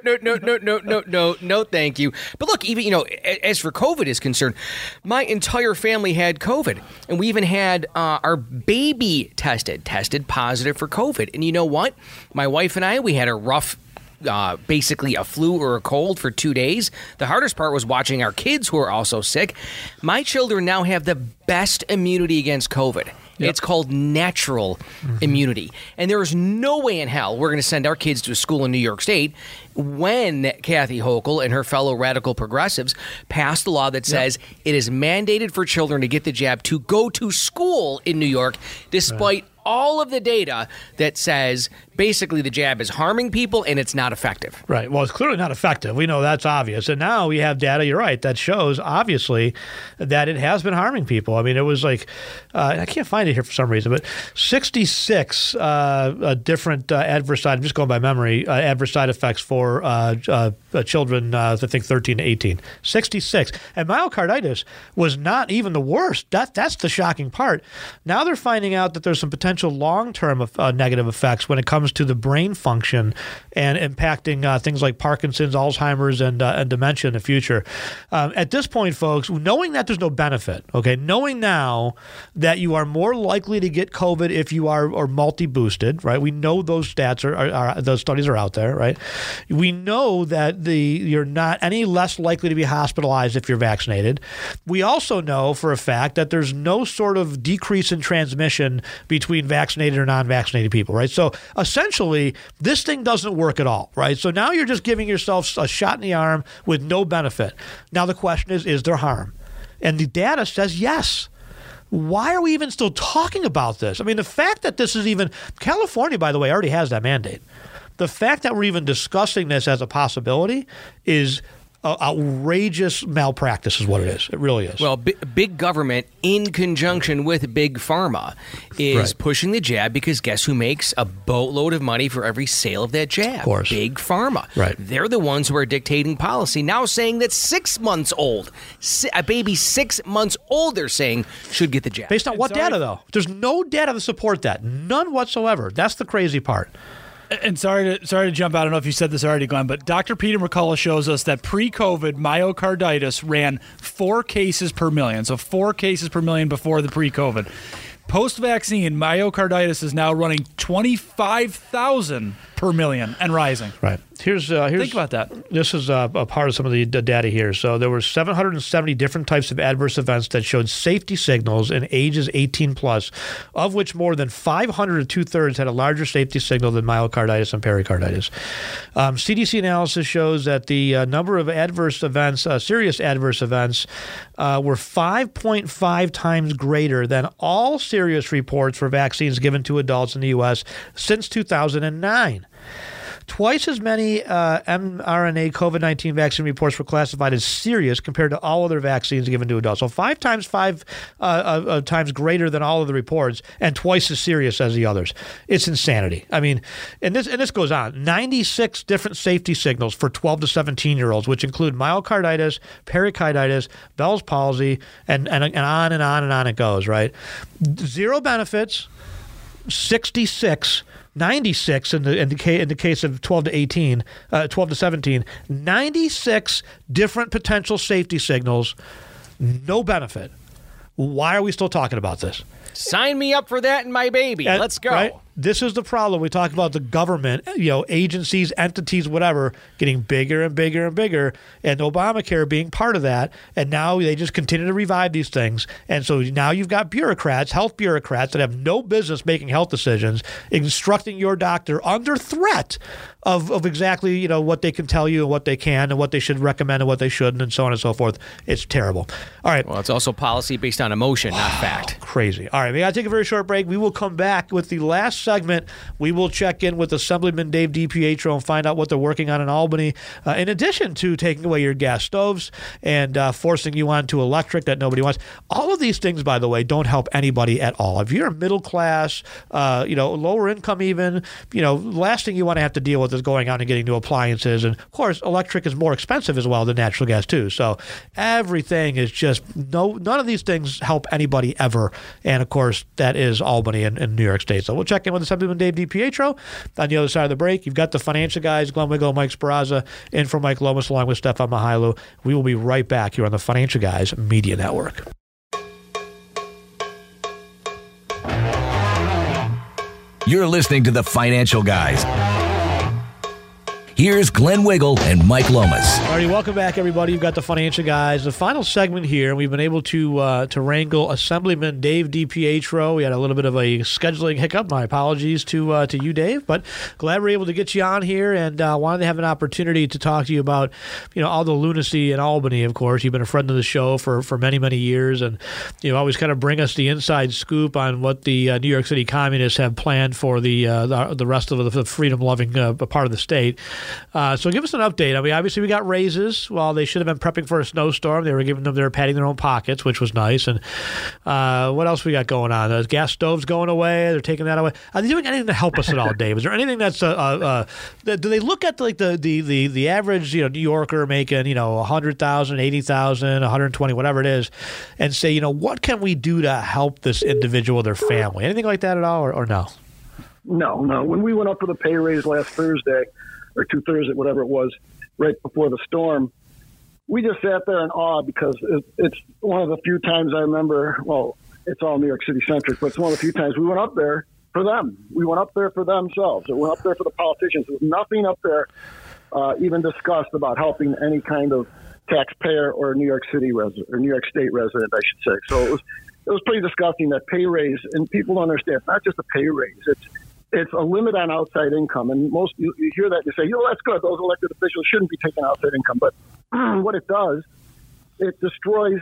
thank you. But look, even, as for COVID is concerned, my entire family had COVID. And we even had our baby tested positive for COVID. And you know what? My wife and I, we had a rough basically a flu or a cold for 2 days. The hardest part was watching our kids who are also sick. My children now have the best immunity against COVID. Yep. It's called natural immunity. And there is no way in hell we're going to send our kids to a school in New York State when Kathy Hochul and her fellow radical progressives passed a law that says it is mandated for children to get the jab to go to school in New York, despite all of the data that says basically the jab is harming people and it's not effective. Right. Well, it's clearly not effective. We know that's obvious. And now we have data, you're right, that shows obviously that it has been harming people. I mean, it was like, I can't find it here for some reason, but 66 different adverse side, I'm just going by memory, adverse side effects for children, I think 13 to 18. 66. And myocarditis was not even the worst. That's the shocking part. Now they're finding out that there's some potential potential long-term negative effects when it comes to the brain function and impacting things like Parkinson's, Alzheimer's, and dementia in the future. At this point, folks, knowing that there's no benefit, okay, knowing now that you are more likely to get COVID if you are multi-boosted, right? We know those stats those studies are out there, right? We know that you're not any less likely to be hospitalized if you're vaccinated. We also know for a fact that there's no sort of decrease in transmission between vaccinated or non-vaccinated people, right? So essentially, this thing doesn't work at all, right? So now you're just giving yourself a shot in the arm with no benefit. Now the question is there harm? And the data says yes. Why are we even still talking about this? I mean, the fact that this is even California, by the way, already has that mandate. The fact that we're even discussing this as a possibility is outrageous malpractice is what it is. It really is. Well, big government in conjunction with big pharma is pushing the jab because guess who makes a boatload of money for every sale of that jab? Of course. Big pharma. Right. They're the ones who are dictating policy, now saying that 6 months old, a baby 6 months old, they're saying should get the jab. Based on what data, though? There's no data to support that. None whatsoever. That's the crazy part. And sorry to jump out. I don't know if you said this already, Glenn, but Dr. Peter McCullough shows us that pre-COVID myocarditis ran 4 cases per million. So 4 cases per million before the pre-COVID. Post-vaccine, myocarditis is now running 25,000 per million and rising. Right. Here's think about that. This is a part of some of the data here. So there were 770 different types of adverse events that showed safety signals in ages 18 plus, of which more than 500 to 2/3 had a larger safety signal than myocarditis and pericarditis. CDC analysis shows that the number of adverse events, serious adverse events, were 5.5 times greater than all serious reports for vaccines given to adults in the U.S. since 2009. Twice as many mRNA COVID-19 vaccine reports were classified as serious compared to all other vaccines given to adults. So 5 times greater than all of the reports and twice as serious as the others. It's insanity. I mean, and this goes on. 96 different safety signals for 12 to 17-year-olds, which include myocarditis, pericarditis, Bell's palsy, and on and on and on it goes, right? 0 benefits, 96 in the case of 12 to 17, 96 different potential safety signals, no benefit. Why are we still talking about this? Sign me up for that and my baby. Let's go. Right? This is the problem. We talk about the government, agencies, entities, whatever, getting bigger and bigger and bigger, and Obamacare being part of that. And now they just continue to revive these things. And so now you've got bureaucrats, health bureaucrats, that have no business making health decisions, instructing your doctor under threat of exactly what they can tell you and what they can and what they should recommend and what they shouldn't and so on and so forth. It's terrible. All right. Well, it's also policy based on emotion, not fact. Crazy. All right. We got to take a very short break. We will come back with the last segment. We will check in with Assemblyman Dave DiPietro and find out what they're working on in Albany, in addition to taking away your gas stoves and forcing you onto electric that nobody wants. All of these things, by the way, don't help anybody at all. If you're middle class, lower income even, last thing you want to have to deal with is going out and getting new appliances. And, of course, electric is more expensive as well than natural gas, too. So everything is just none of these things help anybody ever. And, of course, that is Albany and New York State. So we'll check in with Assemblyman Dave DiPietro. On the other side of the break, you've got the financial guys, Glenn Wiggle, Mike Speraza, in for Mike Lomas, along with Stefan Mihailu. We will be right back here on the Financial Guys Media Network. You're listening to the Financial Guys. Here's Glenn Wiggle and Mike Lomas. All righty, welcome back, everybody. You've got the Financial Guys. The final segment here, and we've been able to wrangle Assemblyman Dave DiPietro. We had a little bit of a scheduling hiccup. My apologies to you, Dave, but glad we're able to get you on here, and wanted to have an opportunity to talk to you about, all the lunacy in Albany. Of course, you've been a friend of the show for many, many years, and you always kind of bring us the inside scoop on what the New York City communists have planned for the rest of the freedom-loving part of the state. So give us an update. I mean, obviously we got raises. Well, they should have been prepping for a snowstorm. They were padding their own pockets, which was nice. And what else we got going on? The gas stoves going away. They're taking that away. Are they doing anything to help us at all, Dave? Is there anything that's do they look at like the average New Yorker making 100,000, 80,000, 120, whatever it is, and say what can we do to help this individual, their family? Anything like that at all, or no? No. When we went up for the pay raise last Thursday, or 2 Thursday, whatever it was, right before the storm, we just sat there in awe because it's one of the few times I remember, well, it's all New York City centric, but it's one of the few times we went up there for them. We went up there for themselves. We went up there for the politicians. There was nothing up there even discussed about helping any kind of taxpayer or New York City resident or New York State resident, I should say. So it was pretty disgusting, that pay raise, and people don't understand. It's not just a pay raise. It's a limit on outside income, and most you hear that, you say, that's good. Those elected officials shouldn't be taking outside income. But what it does, it destroys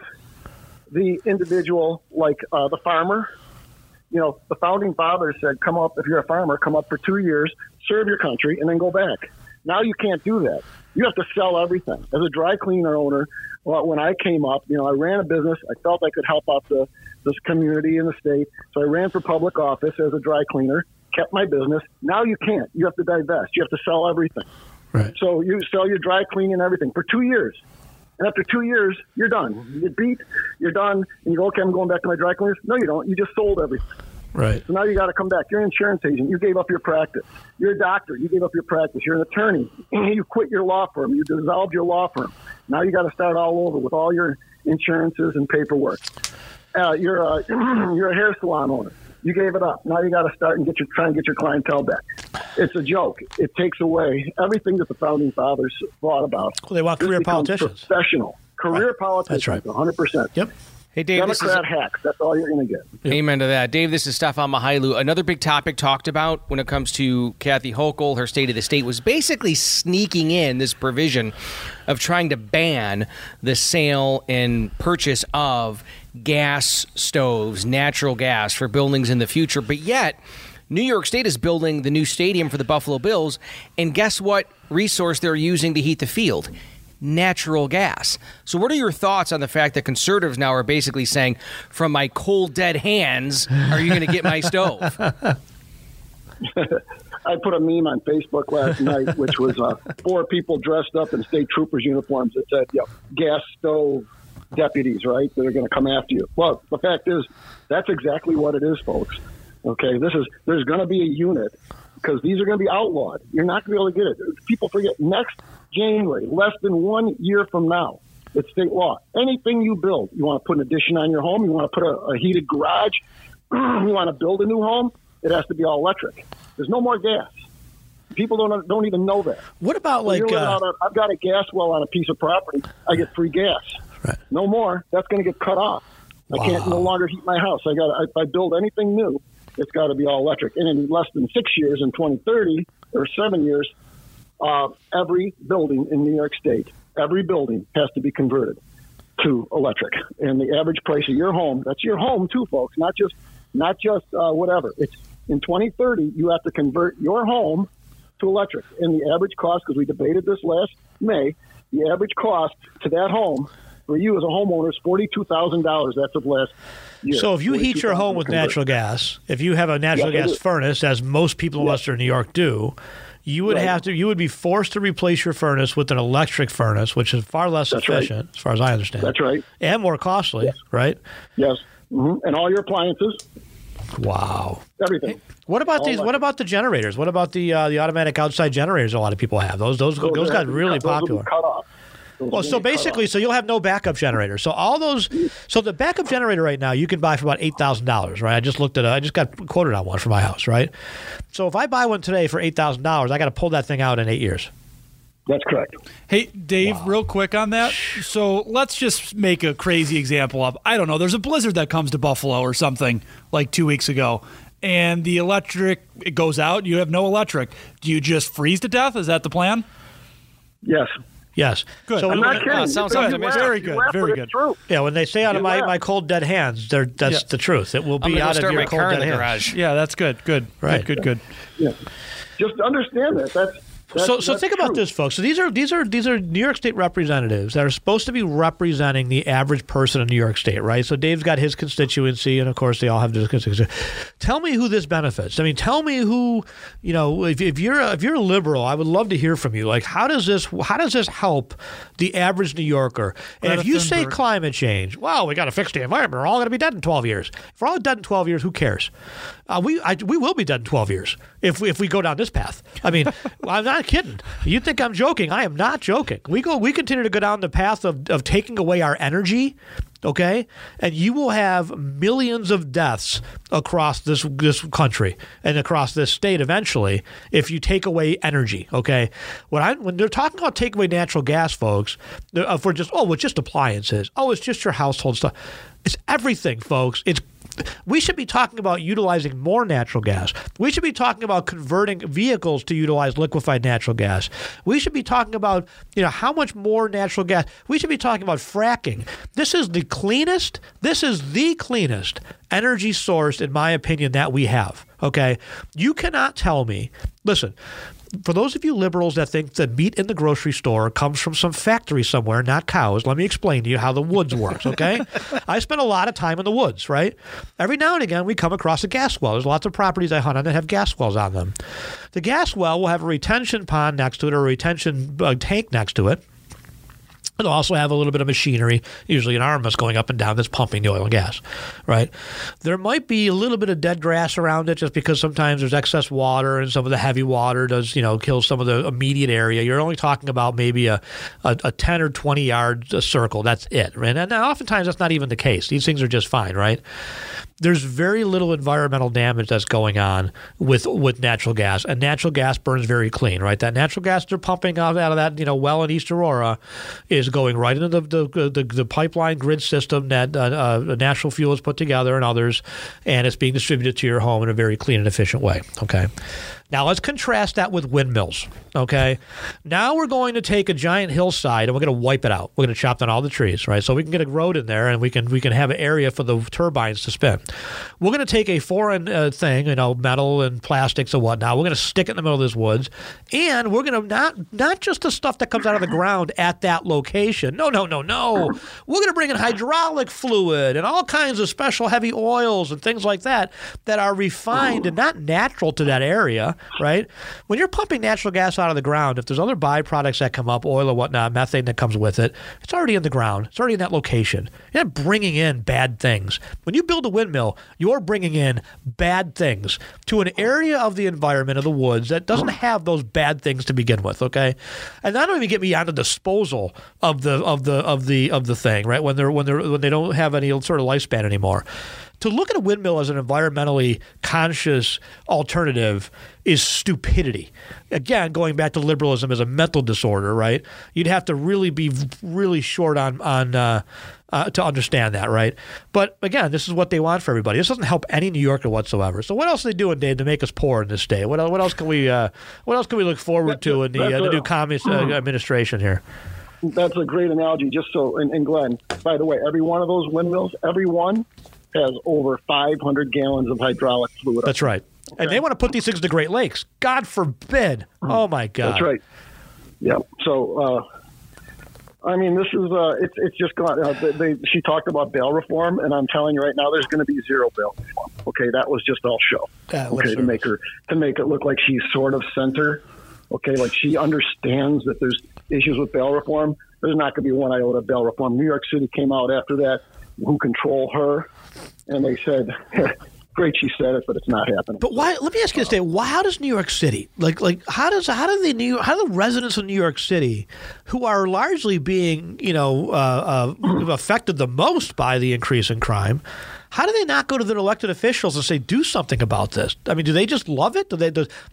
the individual, like the farmer. The founding fathers said, come up, if you're a farmer, come up for 2 years, serve your country, and then go back. Now you can't do that. You have to sell everything. As a dry cleaner owner, when I came up, I ran a business. I felt I could help out this community in the state. So I ran for public office as a dry cleaner, kept my business. Now you can't. You have to divest. You have to sell everything. Right. So you sell your dry cleaning and everything for 2 years. And after 2 years, you're done. You get beat, you're done, and you go, okay, I'm going back to my dry cleaners. No, you don't. You just sold everything. Right. So now you got to come back. You're an insurance agent. You gave up your practice. You're a doctor. You gave up your practice. You're an attorney. You quit your law firm. You dissolved your law firm. Now you got to start all over with all your insurances and paperwork. You're a hair salon owner. You gave it up. Now you got to start and try and get your clientele back. It's a joke. It takes away everything that the founding fathers thought about. Well, they want career politicians. Professional. Career politicians. That's right. 100%. Yep. Hey, Dave, Democrat hacks. That's all you're going to get. Amen to that. Dave, this is Stefan Mihailu. Another big topic talked about when it comes to Kathy Hochul, her State of the State, was basically sneaking in this provision of trying to ban the sale and purchase of gas stoves, natural gas for buildings in the future. But yet, New York State is building the new stadium for the Buffalo Bills, and guess what resource they're using to heat the field? Natural gas. So what are your thoughts on the fact that conservatives now are basically saying, from my cold, dead hands, are you going to get my stove? I put a meme on Facebook last night, which was 4 people dressed up in state troopers uniforms that said, gas stove deputies, right, that are going to come after you. Well, the fact is, that's exactly what it is, folks. Okay, there's going to be a unit, because these are going to be outlawed. You're not going to be able to get it. People forget, next January, less than 1 year from now, it's state law. Anything you build, you want to put an addition on your home, you want to put a heated garage, you want to build a new home, it has to be all electric. There's no more gas. People don't even know that. What about I've got a gas well on a piece of property, I get free gas. Right. No more. That's going to get cut off. Wow. I can't no longer heat my house. If I build anything new, it's got to be all electric. And in less than 6 years, in 2030 or 7 years, every building in New York State, every building has to be converted to electric. And the average price of your home, that's your home too, folks, not just whatever. It's in 2030, you have to convert your home to electric. And the average cost, because we debated this last May, the average cost to that home for you as a homeowner is $42,000. That's of last year. So if you heat your home with natural gas, if you have a natural gas furnace, as most people in Western New York do, you would be forced to replace your furnace with an electric furnace, which is far less efficient, as far as I understand. That's right. And more costly, right? Yes. Mm-hmm. And all your appliances. Wow. Everything. What about these? What about the generators? What about the automatic outside generators? A lot of people have those got really popular. Cut off. Well, so basically, so you'll have no backup generator. So the backup generator right now you can buy for about $8,000, right? I just got quoted on one for my house, right? So if I buy one today for $8,000, I got to pull that thing out in 8 years. That's correct. Hey, Dave, real quick on that. So let's just make a crazy example of, I don't know, there's a blizzard that comes to Buffalo or something like 2 weeks ago, and the electric, it goes out, you have no electric. Do you just freeze to death? Is that the plan? Yes. Yes. Good. So I'm not kidding. Sounds optimistic. Very good. Very good. Yeah, when they say out of my cold dead hands, that's the truth. It will be out of your cold dead hands. Yeah, that's good. Good. Right. Good. Yeah. Just understand that. So think about this, folks. So these are New York State representatives that are supposed to be representing the average person in New York State, right? So Dave's got his constituency, and of course they all have their constituency. Tell me who this benefits. I mean, tell me who, if you're a liberal, I would love to heir from you. Like, how does this help the average New Yorker? And if you say climate change, well, we got to fix the environment. We're all going to be dead in 12 years. If we're all dead in 12 years, who cares? We will be dead in 12 years if we go down this path. I mean, I'm not kidding. You think I'm joking? I am not joking. We continue to go down the path of taking away our energy, okay? And you will have millions of deaths across this country and across this state eventually if you take away energy, okay? When they're talking about take away natural gas, folks, for just appliances. Oh, it's just your household stuff. It's everything, folks. We should be talking about utilizing more natural gas. We should be talking about converting vehicles to utilize liquefied natural gas. We should be talking about, how much more natural gas. We should be talking about fracking. This is the cleanest energy source, in my opinion, that we have. Okay? You cannot tell me, listen, for those of you liberals that think that meat in the grocery store comes from some factory somewhere, not cows, let me explain to you how the woods works, okay? I spend a lot of time in the woods, right? Every now and again, we come across a gas well. There's lots of properties I hunt on that have gas wells on them. The gas well will have a retention pond next to it or a retention tank next to it. It'll also have a little bit of machinery, usually an arm that's going up and down that's pumping the oil and gas, right? There might be a little bit of dead grass around it just because sometimes there's excess water and some of the heavy water does, kill some of the immediate area. You're only talking about maybe a 10 or 20 yard circle. That's it, right? And oftentimes that's not even the case. These things are just fine, right? There's very little environmental damage that's going on with natural gas, and natural gas burns very clean, right? That natural gas they're pumping out of that well in East Aurora is going right into the pipeline grid system that Natural Fuel has put together and others, and it's being distributed to your home in a very clean and efficient way. Okay. Now let's contrast that with windmills, okay? Now we're going to take a giant hillside and we're going to wipe it out. We're going to chop down all the trees, right? So we can get a road in there and we can have an area for the turbines to spin. We're going to take a foreign thing, metal and plastics and whatnot. We're going to stick it in the middle of this woods, and we're going to not just the stuff that comes out of the ground at that location. No. We're going to bring in hydraulic fluid and all kinds of special heavy oils and things like that are refined and not natural to that area. Right? When you're pumping natural gas out of the ground, if there's other byproducts that come up, oil or whatnot, methane that comes with it, it's already in the ground. It's already in that location. You're not bringing in bad things. When you build a windmill, you're bringing in bad things to an area of the environment of the woods that doesn't have those bad things to begin with. Okay, and that don't even get me on the disposal of the thing. Right? When they don't have any sort of lifespan anymore. To look at a windmill as an environmentally conscious alternative is stupidity. Again, going back to liberalism as a mental disorder, right? You'd have to really be really short on to understand that, right? But again, this is what they want for everybody. This doesn't help any New Yorker whatsoever. So what else are they doing, Dave, to make us poor in this state? What else can we look forward to in the new communist administration here? That's a great analogy. Just so, and Glenn, by the way, every one of those windmills, every one has over 500 gallons of hydraulic fluid. That's right. Okay. And they want to put these things to the Great Lakes. God forbid. Oh, my God. That's right. Yeah. So, this is, it's just gone. She talked about bail reform, and I'm telling you right now, there's going to be zero bail reform. Okay. That was just all show. To make it look like she's sort of center. Okay. Like she understands that there's issues with bail reform. There's not going to be one iota of bail reform. New York City came out after that. Who control her? And they said, great, she said it, but it's not happening. But why? Let me ask you this, Dave. How does New York City, how do the residents of New York City, who are largely being, affected the most by the increase in crime, how do they not go to their elected officials and say, do something about this? I mean, do they just love it? Does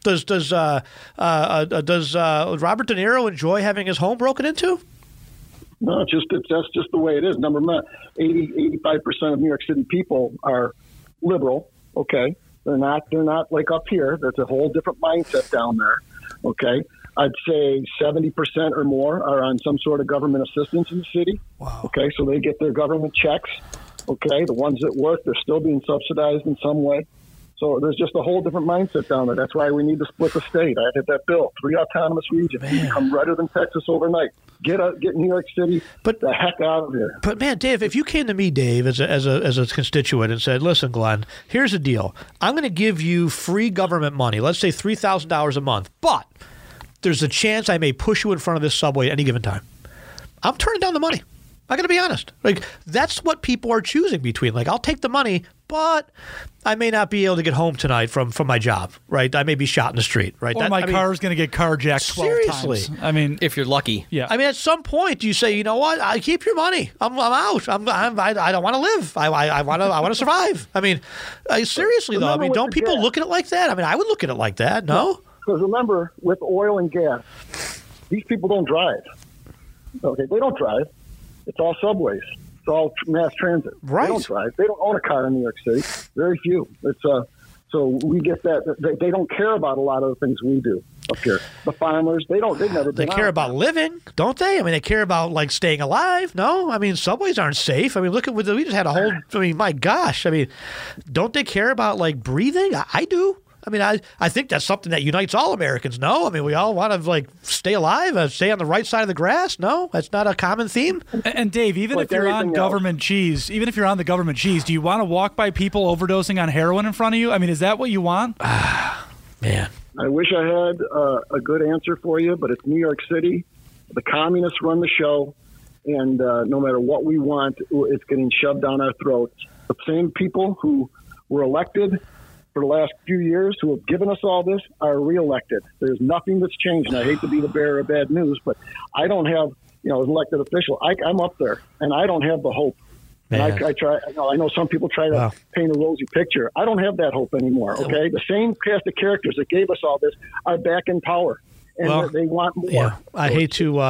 Robert De Niro enjoy having his home broken into? No, that's just the way it is. 85% of New York City people are liberal. Okay, they're not like up here. There's a whole different mindset down there. Okay, I'd say 70% or more are on some sort of government assistance in the city. Wow. Okay, so they get their government checks. Okay, the ones that work, they're still being subsidized in some way. So there's just a whole different mindset down there. That's why we need to split the state. I did that bill, 3 autonomous regions. You become redder than Texas overnight. Get New York City the heck out of here. But man, Dave, if you came to me, Dave, as a constituent and said, listen, Glenn, here's the deal. I'm going to give you free government money, let's say $3,000 a month, but there's a chance I may push you in front of this subway at any given time. I'm turning down the money. I got to be honest. Like, that's what people are choosing between. Like, I'll take the money, but I may not be able to get home tonight from my job, right? I may be shot in the street, right? Or my car is going to get carjacked 12 times. I mean, if you're lucky. Yeah. I mean, at some point, you say, you know what? I keep your money. I'm out. I don't want to live. I want to survive. I mean, seriously though. I mean, don't people look at it like that? I mean, I would look at it like that. No. Because remember, with oil and gas, these people don't drive. Okay, they don't drive. It's all subways. It's all mass transit. Right. They don't drive. They don't own a car in New York City. Very few. It's so we get that. They don't care about a lot of the things we do up here. The farmers, they've never been. They care about living, don't they? I mean, they care about like staying alive. No, I mean, subways aren't safe. I mean, look at we just had a whole. I mean, my gosh. I mean, don't they care about like breathing? I do. I mean, I think that's something that unites all Americans. No, I mean, we all want to like stay alive, stay on the right side of the grass. No, that's not a common theme. And Dave, even if you're on government cheese, do you want to walk by people overdosing on heroin in front of you? I mean, is that what you want? Man, I wish I had a good answer for you, but it's New York City. The communists run the show, and no matter what we want, it's getting shoved down our throats. The same people who were elected for the last few years who have given us all this are reelected. There's nothing that's changed. And I hate to be the bearer of bad news, but I don't have, as an elected official, I'm up there, and I don't have the hope. And I try. I know some people try to paint a rosy picture. I don't have that hope anymore. Okay, the same cast of characters that gave us all this are back in power, and they want more. Yeah, I hate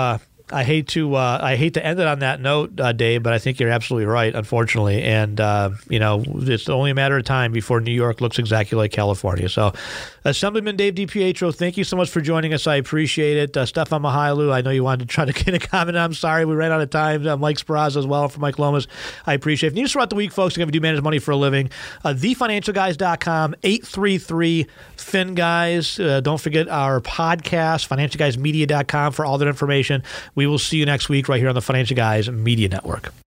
to end it on that note, Dave, but I think you're absolutely right, unfortunately. And, it's only a matter of time before New York looks exactly like California. So, Assemblyman Dave DiPietro, thank you so much for joining us. I appreciate it. Stefan Mihailu, I know you wanted to try to get a comment. I'm sorry, we ran out of time. Mike Speraza as well from Mike Lomas. I appreciate it. If you need us throughout the week, folks, if you do manage money for a living, thefinancialguys.com, 833-FIN-GUYS. Don't forget our podcast, financialguysmedia.com for all that information. We will see you next week right here on the Financial Guys Media Network.